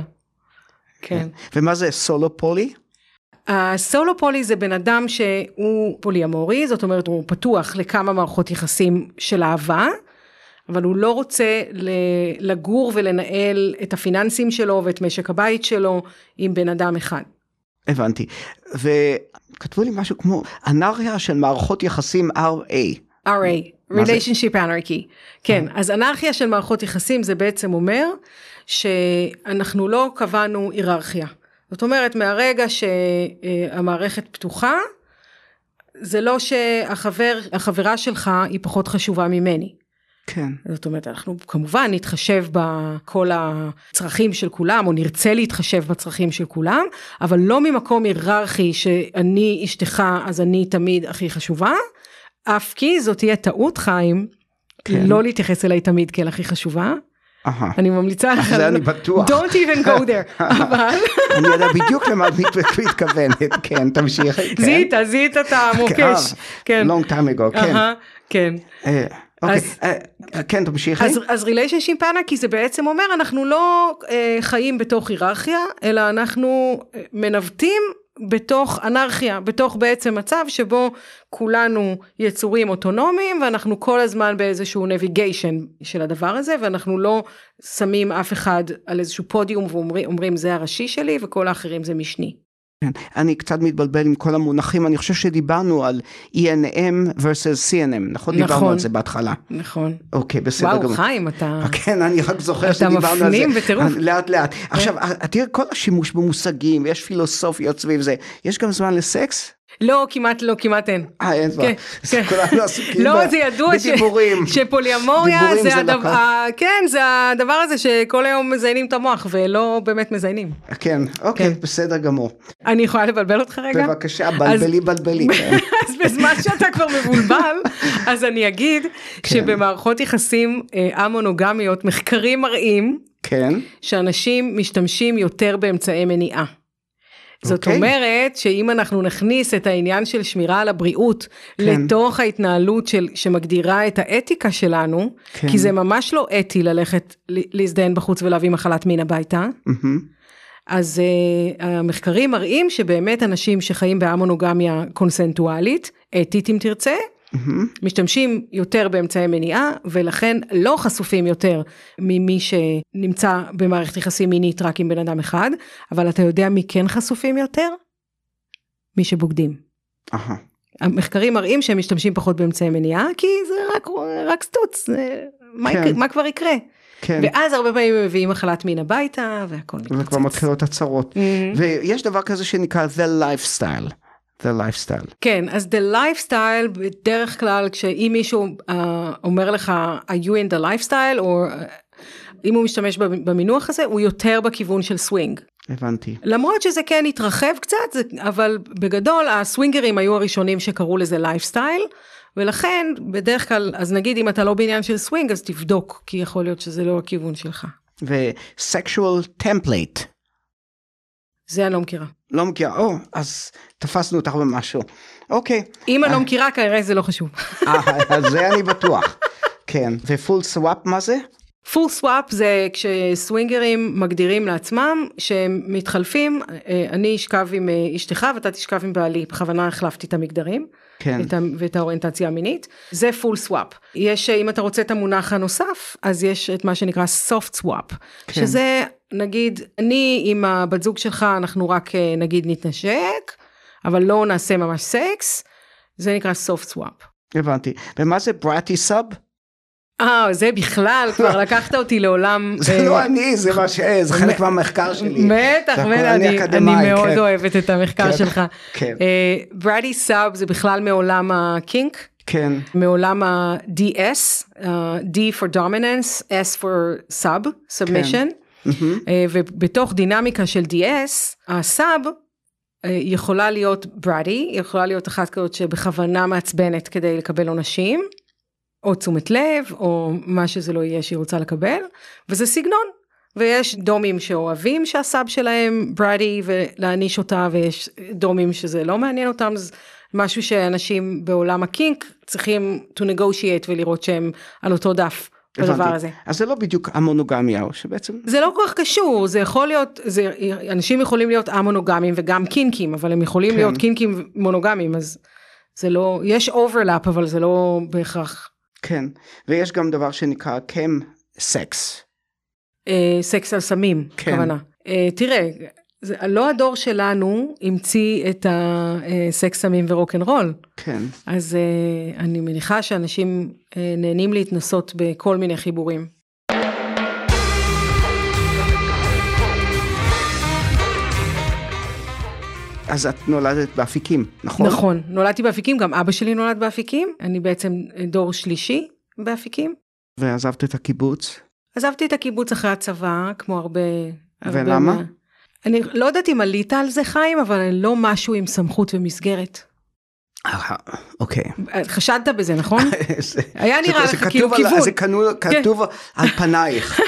S2: כן.
S1: ומה זה סולו פולי?
S2: הסולו פולי זה בן אדם שהוא פוליאמורי, זאת אומרת הוא פתוח לכמה מערכות יחסים של אהבה, אבל הוא לא רוצה לגור ולנהל את הפיננסים שלו ואת משק הבית שלו עם בן אדם אחד.
S1: הבנתי. וכתבו לי משהו כמו אנרכיה של מערכות יחסים אר איי.
S2: אר איי, Relationship Anarchy. כן, אז אנרכיה של מערכות יחסים זה בעצם אומר שאנחנו לא קבענו היררכיה. זאת אומרת, מהרגע שהמערכת פתוחה, זה לא שהחבר, החברה שלך היא פחות חשובה ממני.
S1: כן.
S2: זאת אומרת, אנחנו כמובן נתחשב בכל הצרכים של כולם, או נרצה להתחשב בצרכים של כולם, אבל לא ממקום היררכי שאני אשתך, אז אני תמיד הכי חשובה, אף כי זאת תהיה טעות חיים, כן. לא להתייחס אליי תמיד כאל הכי חשובה. Aha. אני ממליצה לך,
S1: זה אני בטוח.
S2: Don't even go there, אבל...
S1: אני יודע בדיוק למה את מתכוונת, כן, תמשיך.
S2: זיהית, זיהית את המוקש.
S1: long time ago, כן.
S2: כן.
S1: אוקיי, כן, תמשיכי.
S2: אז Relationship Anarchy זה בעצם אומר, אנחנו לא חיים בתוך היררכיה, אלא אנחנו מנווטים בתוך אנרכיה, בתוך בעצם מצב שבו כולנו יצורים אוטונומיים, ואנחנו כל הזמן באיזשהו נביגיישן של הדבר הזה, ואנחנו לא שמים אף אחד על איזשהו פודיום, ואומרים זה הראשי שלי, וכל האחרים זה משני.
S1: כן, אני קצת מתבלבל עם כל המונחים, אני חושב שדיברנו על אי אן אם versus סי אן אם, נכון? נכון. דיברנו על זה בהתחלה.
S2: נכון.
S1: אוקיי, בסדר.
S2: וואו, חיים, אתה...
S1: כן, אני רק זוכר שדיברנו על זה.
S2: אתה מפנים בטירוף.
S1: לאט לאט. עכשיו, תראה, כל השימוש במושגים, יש פילוסופיות סביב זה, יש גם זמן לסקס?
S2: לא, כמעט לא, כמעט אין.
S1: אה, אין זמן. כולנו עסוקים
S2: לא, זה ידוע שפוליאמוריה זה הדבר, כן, זה הדבר הזה שכל היום מזיינים את המוח, ולא באמת מזיינים.
S1: כן, אוקיי, בסדר גמור.
S2: אני יכולה לבלבל אותך רגע?
S1: בבקשה, בלבלי בלבלי.
S2: אז בזמן שאתה כבר מבולבל, אז אני אגיד שבמערכות יחסים המונוגמיות, מחקרים מראים, שאנשים משתמשים יותר באמצעי מניעה. זאת okay. אומרת, שאם אנחנו נכניס את העניין של שמירה על הבריאות, כן. לתוך ההתנהלות של, שמגדירה את האתיקה שלנו, כן. כי זה ממש לא אתי ללכת להזדהן בחוץ ולהביא מחלת מין הביתה, mm-hmm. אז uh, המחקרים מראים שבאמת אנשים שחיים בהמונוגמיה קונסנטואלית, אתית אם תרצה, Mm-hmm. משתמשים יותר באמצעי מניעה, ולכן לא חשופים יותר ממי שנמצא במערכת יחסים מינית רק עם בן אדם אחד, אבל אתה יודע מי כן חשופים יותר? מי שבוגדים. Uh-huh. המחקרים מראים שהם משתמשים פחות באמצעי מניעה, כי זה רק, רק סטוץ, מה, כן. יקרה, מה כבר יקרה? כן. ואז הרבה פעמים הם מביאים מחלת מין הביתה, והכל מתפוצץ.
S1: וכבר מתחילות הצרות. Mm-hmm. ויש דבר כזה שנקרא The Lifestyle. The lifestyle.
S2: כן, אז the lifestyle, בדרך כלל, כשאם מישהו uh, אומר לך, are you in the lifestyle, או uh, אם הוא משתמש במינוח הזה, הוא יותר בכיוון של סווינג.
S1: הבנתי.
S2: למרות שזה כן התרחב קצת, זה, אבל בגדול, הסווינגרים היו הראשונים שקראו לזה lifestyle, ולכן, בדרך כלל, אז נגיד, אם אתה לא בעניין של סווינג, אז תבדוק, כי יכול להיות שזה לא הכיוון שלך.
S1: ו-sexual template.
S2: זה אני לא מכירה.
S1: לא מכירה, או, אז תפסנו אותך במשהו. אוקיי.
S2: אם אני לא מכירה, כנראה זה לא חשוב.
S1: אז זה אני בטוח. כן, ופול סוואפ מה זה?
S2: פול סוואפ זה כשסווינגרים מגדירים לעצמם, שהם מתחלפים, אני אשכב עם אשתך ואתה תשכב עם בעלי, בכוונה החלפתי את המגדרים, כן. את ה, ואת האוריינטציה המינית, זה פול סוואפ. יש, אם אתה רוצה את המונח הנוסף, אז יש את מה שנקרא סופט סוואפ, כן. שזה נגיד, אני עם הבת זוג שלך, אנחנו רק נגיד נתנשק, אבל לא נעשה ממש סקס, זה נקרא סופט סוואפ.
S1: הבנתי, ומה זה בראטי סאב?
S2: אה, זה בכלל, כבר לקחת אותי לעולם...
S1: זה לא אני, זה מה ש... זה חלק מהמחקר שלי.
S2: בטח, אני מאוד אוהבת את המחקר שלך. בראטי סאב זה בכלל מעולם הקינק, מעולם ה-די אס, D for dominance, S for sub, submission, ובתוך דינמיקה של די אס, הסאב יכולה להיות בראטי, יכולה להיות אחת כזאת שבכוונה מעצבנת כדי לקבל עונשים, או תשומת לב, או מה שזה לא יהיה שהיא רוצה לקבל, וזה סגנון, ויש דומים שאוהבים שהסאב שלהם בראטי, ולהניש אותה, ויש דומים שזה לא מעניין אותם, זה משהו שאנשים בעולם הקינק, צריכים to negotiate, ולראות שהם על אותו דף, בדבר הזה.
S1: אז זה לא בדיוק המונוגמיה, או שבעצם...
S2: זה לא כל כך קשור, זה יכול להיות, זה, אנשים יכולים להיות המונוגמים, וגם קינקים, אבל הם יכולים כן. להיות קינקים מונוגמים, אז זה לא, יש overlap, אבל זה לא בהכרח...
S1: כן, ויש גם דבר שנקרא קם סקס.
S2: סקס על סמים, כוונה. תראה, זה, לא הדור שלנו המציא את הסקס, סמים ורוק'נ'רול.
S1: כן.
S2: אז uh, אני מניחה שאנשים uh, נהנים להתנסות בכל מיני חיבורים.
S1: אז את נולדת באפיקים, נכון?
S2: נכון, נולדתי באפיקים, גם אבא שלי נולד באפיקים, אני בעצם דור שלישי באפיקים.
S1: ועזבת את הקיבוץ?
S2: עזבתי את הקיבוץ אחרי הצבא, כמו הרבה...
S1: ולמה?
S2: הרבה... אני לא יודעת אם עלית על זה חיים, אבל לא משהו עם סמכות ומסגרת.
S1: אוקיי.
S2: חשדת בזה, נכון? היה נראה לך כאילו כיוון.
S1: זה כתוב על פנייך.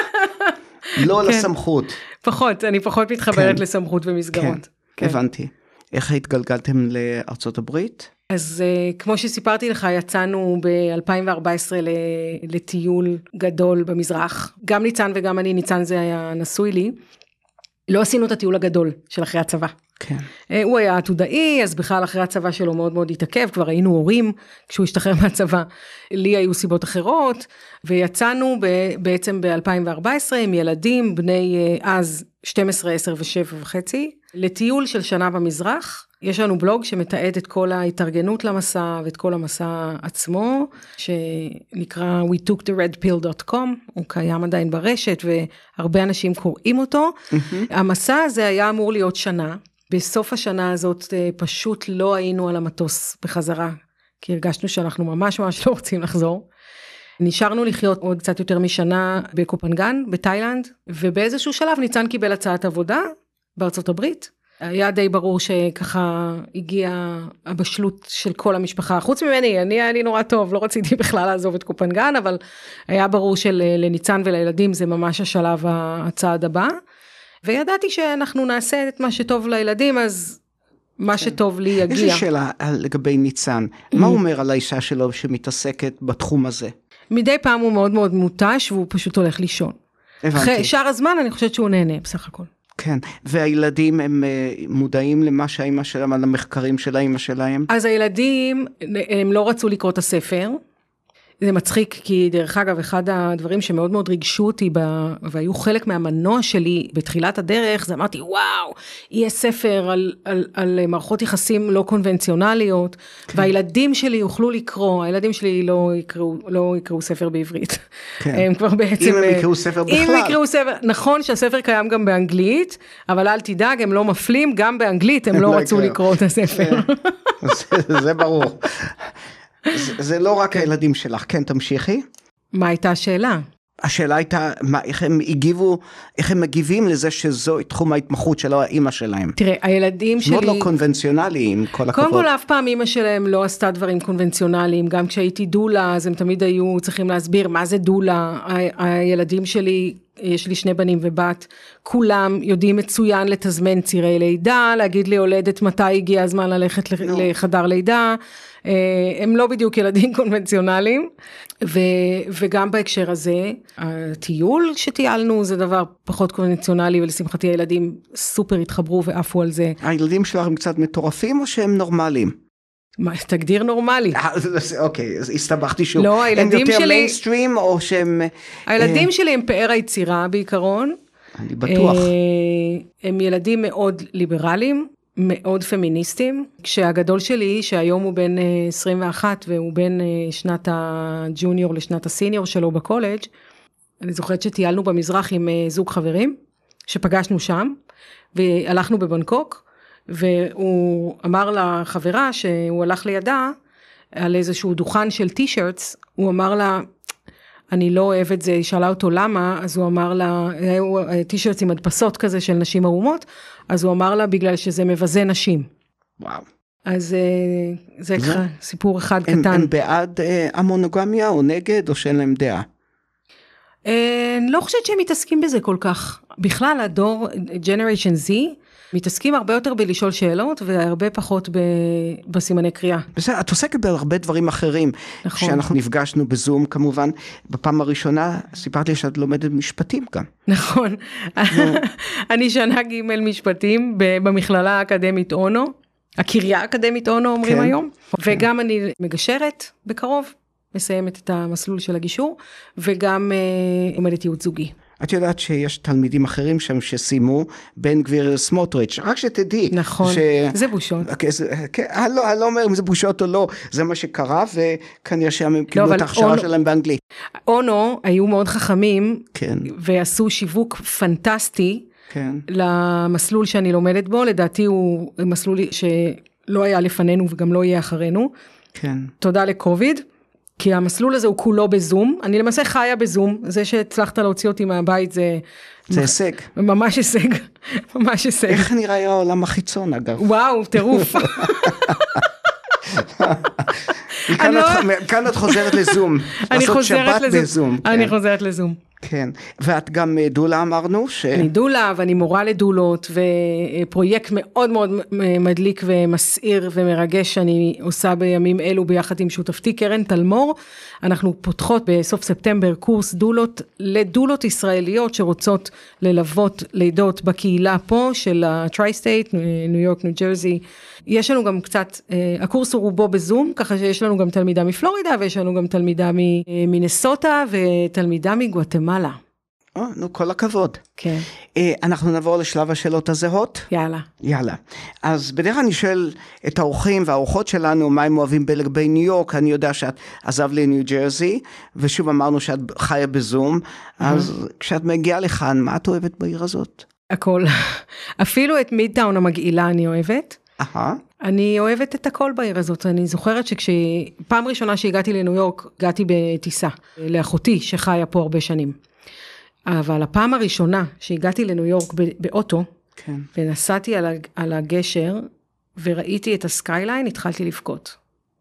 S1: לא לסמכות.
S2: פחות, אני פחות מתחברת לסמכות ומסגרות.
S1: הבנתי. איך התגלגלתם לארצות הברית?
S2: אז כמו שסיפרתי לך, יצאנו ב-אלפיים וארבע עשרה לטיול גדול במזרח. גם ניצן וגם אני, ניצן זה היה נשוי לי. לא עשינו את הטיול הגדול של אחרי הצבא.
S1: כן.
S2: הוא היה עתודאי, אז בכלל אחרי הצבא שלו מאוד מאוד התעכב, כבר היינו הורים כשהוא השתחרר מהצבא. לי היו סיבות אחרות, ויצאנו בעצם ב-אלפיים וארבע עשרה עם ילדים, בני אז שתים עשרה, עשר ושבע וחצי, לטיול של שנה במזרח. יש לנו בלוג שמתעד את כל ההתארגנות למסע, ואת כל המסע עצמו, שנקרא we took the red pill דוט קום, הוא קיים עדיין ברשת, והרבה אנשים קוראים אותו. Mm-hmm. המסע הזה היה אמור להיות שנה, בסוף השנה הזאת פשוט לא היינו על המטוס בחזרה, כי הרגשנו שאנחנו ממש ממש לא רוצים לחזור. נשארנו לחיות עוד קצת יותר משנה בקופנגן, בתאילנד, ובאיזשהו שלב ניצן קיבל הצעת עבודה בארצות הברית. היה די ברור שככה הגיעה הבשלות של כל המשפחה, חוץ ממני, אני היה לי נורא טוב, לא רציתי בכלל לעזוב את קופנגן, אבל היה ברור שלניצן ולילדים זה ממש השלב הצעד הבא, וידעתי שאנחנו נעשה את מה שטוב לילדים, אז מה שטוב לי יגיע.
S1: איזו שאלה לגבי ניצן, מה הוא אומר על האישה שלו שמתעסקת בתחום הזה?
S2: מדי פעם הוא מאוד מאוד מוטש, והוא פשוט הולך לישון. אחרי שאר הזמן אני חושבת שהוא נהנה בסך הכל.
S1: כן, והילדים הם מודעים למה שהאמא שלהם, על המחקרים של האמא שלהם?
S2: אז הילדים, הם לא רצו לקרוא את הספר, זה מצחיק, כי דרך אגב, אחד הדברים שמאוד מאוד ריגשו אותי, והיו חלק מהמנוע שלי בתחילת הדרך, זה אמרתי, וואו, יהיה ספר על, על, על מערכות יחסים לא קונבנציונליות, כן. והילדים שלי יוכלו לקרוא, הילדים שלי לא יקראו, לא יקראו ספר בעברית. כן. הם כבר בעצם...
S1: אם הם יקראו ספר בכלל.
S2: אם יקראו ספר, נכון שהספר קיים גם באנגלית, אבל אל תדאג, הם לא מפלים, גם באנגלית הם לא רצו לקרוא את הספר.
S1: זה, זה ברור. זה, זה לא רק הילדים שלך, כן, תמשיכי.
S2: מה הייתה השאלה?
S1: השאלה הייתה, מה, איך הם הגיבו, איך הם מגיבים לזה שזו תחום ההתמחות של האמא שלהם.
S2: תראה, הילדים שלי...
S1: מאוד לא קונבנציונליים, כל הכבוד.
S2: קודם כל, אף פעם אמא שלהם לא עשתה דברים קונבנציונליים, גם כשהייתי דולה, אז הם תמיד היו צריכים להסביר מה זה דולה. ה- הילדים שלי, יש לי שני בנים ובת, כולם יודעים מצוין לתזמן צירי לידה, להגיד לי הולדת מתי הגיע הזמן ללכת no. לחדר לידה, הם לא בדיוק ילדים קונבנציונליים, ו, וגם בהקשר הזה, הטיול שטיילנו זה דבר פחות קונבנציונלי, ולשמחתי הילדים סופר התחברו ועפו על זה.
S1: הילדים שלהם קצת מטורפים או שהם נורמליים?
S2: מה, תגדיר נורמלי.
S1: אוקיי, אז הסתבכתי שוב.
S2: לא, הילדים
S1: הם
S2: שלי...
S1: יותר מיינסטרים או שהם...
S2: הילדים שלי הם פאר היצירה בעיקרון.
S1: אני בטוח.
S2: הם ילדים מאוד ליברליים, מאוד פמיניסטים, כשהגדול שלי, שהיום הוא בן עשרים ואחת, והוא בן שנת הג'וניור לשנת הסיניור שלו בקולג', אני זוכרת שטיילנו במזרח עם זוג חברים, שפגשנו שם, והלכנו בבנקוק, והוא אמר לחברה שהוא הלך לידה, על איזשהו דוכן של טי-שירטס, הוא אמר לה, אני לא אוהב את זה, היא שאלה אותו למה, אז הוא אמר לה, היו טי-שירטס עם הדפסות כזה של נשים ערומות, אז הוא אמר לה, בגלל שזה מבזה נשים.
S1: וואו.
S2: אז זה ככה סיפור אחד
S1: הם,
S2: קטן.
S1: הם בעד המונוגמיה או נגד, או שאין להם דעה?
S2: אני לא חושבת שהם מתעסקים בזה כל כך. בכלל, הדור, Generation Z, מתעסקים הרבה יותר בלשאול שאלות, והרבה פחות בסימני קריאה.
S1: בסדר, את עוסקת בהרבה דברים אחרים. נכון. כשאנחנו נפגשנו בזום, כמובן, בפעם הראשונה, סיפרת לי שאת לומדת משפטים גם.
S2: נכון. אני שנה ג' משפטים, במכללה האקדמית אונו, הקריה האקדמית אונו אומרים היום, וגם אני מגשרת בקרוב, מסיימת את המסלול של הגישור, וגם עומדת ייעוץ זוגי.
S1: את יודעת שיש תלמידים אחרים שם שסיימו בן גביר סמוטריץ', רק שתדעי.
S2: נכון,
S1: ש...
S2: זה בושות.
S1: אני לא, אני לא אומר אם זה בושות או לא, זה מה שקרה, וכנראה שהם קיבלו לא, את ההכשרה אונו, שלהם באנגלית.
S2: אונו היו מאוד חכמים,
S1: כן.
S2: ועשו שיווק פנטסטי,
S1: כן.
S2: למסלול שאני לומדת בו, לדעתי הוא מסלול שלא היה לפנינו וגם לא יהיה אחרינו.
S1: כן.
S2: תודה לקוביד. כי המסלול הזה הוא כולו בזום, אני למעשה חיה בזום, זה שהצלחת להוציא אותי מהבית זה...
S1: זה הישג.
S2: ממש הישג, ממש הישג.
S1: איך נראה העולם החיצון אגב?
S2: וואו, טירוף.
S1: כאן את חוזרת לזום, לעשות שבת בזום.
S2: אני חוזרת לזום.
S1: כן, ואת גם דולה אמרנו ש...
S2: אני דולה ואני מורה לדולות, ופרויקט מאוד מאוד מדליק ומסעיר ומרגש שאני עושה בימים אלו ביחד עם שותפתי קרן תלמור, אנחנו פותחות בסוף ספטמבר קורס דולות לדולות ישראליות שרוצות ללוות לידות בקהילה פה של הטרי-סטייט, ניו יורק, ניו ג'רזי, יש לנו גם קצת, הקורס הוא רובו בזום, ככה שיש לנו גם תלמידה מפלורידה, ויש לנו גם תלמידה ממינסוטה, ותלמידה מגואטמלה.
S1: או, נו, כל הכבוד.
S2: כן.
S1: אנחנו נעבור לשלב השאלות הזהות.
S2: יאללה.
S1: יאללה. אז בדרך כלל אני שואל את האורחים והאורחות שלנו, מה הם אוהבים לגבי ניו יורק, אני יודע שאת עזב לניו ג'רזי, ושוב אמרנו שאת חיה בזום, אז כשאת מגיעה לכאן, מה את אוהבת בעיר הזאת?
S2: הכל. אפילו את מידטאון המגעילה אני אוהבת.
S1: אהה.
S2: אני אוהבת את הכל בעיר הזאת, אני זוכרת שכשפעם ראשונה שהגעתי לניו יורק, הגעתי בטיסה, לאחותי שחיה פה הרבה שנים. אבל הפעם הראשונה שהגעתי לניו יורק באוטו,
S1: כן.
S2: ונסעתי על, על הגשר, וראיתי את הסקייליין, התחלתי לבכות.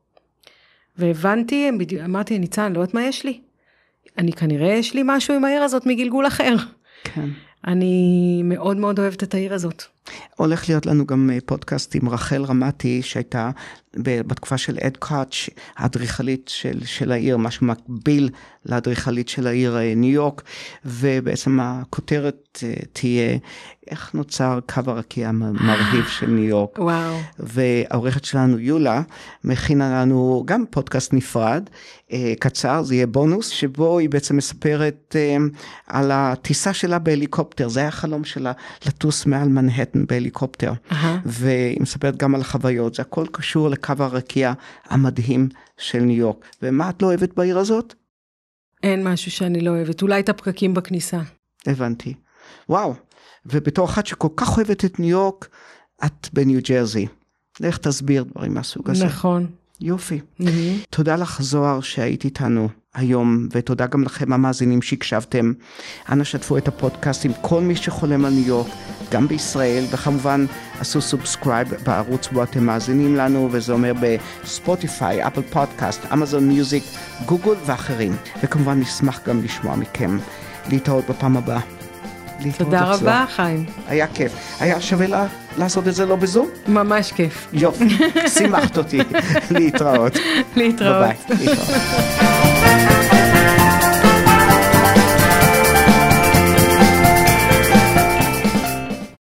S2: והבנתי, אמרתי, ניצן, לא יודעת מה יש לי? אני כנראה יש לי משהו עם העיר הזאת מגלגול אחר. כן. אני מאוד מאוד אוהבת את העיר הזאת.
S1: הולך להיות לנו גם פודקאסט עם רחל רמתי, שהייתה בתקופה של אד קאץ', האדריכלית של, של העיר, משהו מקביל לאדריכלית של העיר ניו יורק, ובעצם הכותרת תהיה, איך נוצר קו הרקיע המרהיב של ניו יורק.
S2: וואו.
S1: והעורכת שלנו יולה, מכינה לנו גם פודקאסט נפרד, קצר, זה יהיה בונוס, שבו היא בעצם מספרת על הטיסה שלה בהליקופטר, זה היה החלום שלה, לטוס מעל מנהטן בהליקופטר, uh-huh. והיא מספרת גם על החוויות, זה הכל קשור לקו הרקיע המדהים של ניו יורק. ומה את לא אוהבת בעיר הזאת?
S2: אין משהו שאני לא אוהבת, אולי את הפקקים בכניסה.
S1: הבנתי. וואו, ובתור אחת שכל כך אוהבת את ניו יורק, את בניו ג'רזי. איך תסביר דברים מהסוג הזה?
S2: נכון.
S1: יופי. Mm-hmm. תודה לך זוהר שהיית איתנו היום, ותודה גם לכם המאזינים שהקשבתם. אנא שתפו את הפודקאסט עם כל מי שחולם על ניו יורק, גם בישראל, וכמובן עשו סובסקרייב בערוץ בו אתם מאזינים לנו, וזה אומר בספוטיפיי, אפל פודקאסט, אמזון מיוזיק, גוגל ואחרים. וכמובן נשמח גם לשמוע מכם. להתראות בפעם הבאה.
S2: תודה רבה, חיים.
S1: היה כיף. היה שווה לה, לעשות את זה לא בזום?
S2: ממש כיף.
S1: יופי, שימחת אותי. להתראות.
S2: להתראות.
S1: ביי ביי. להתראות.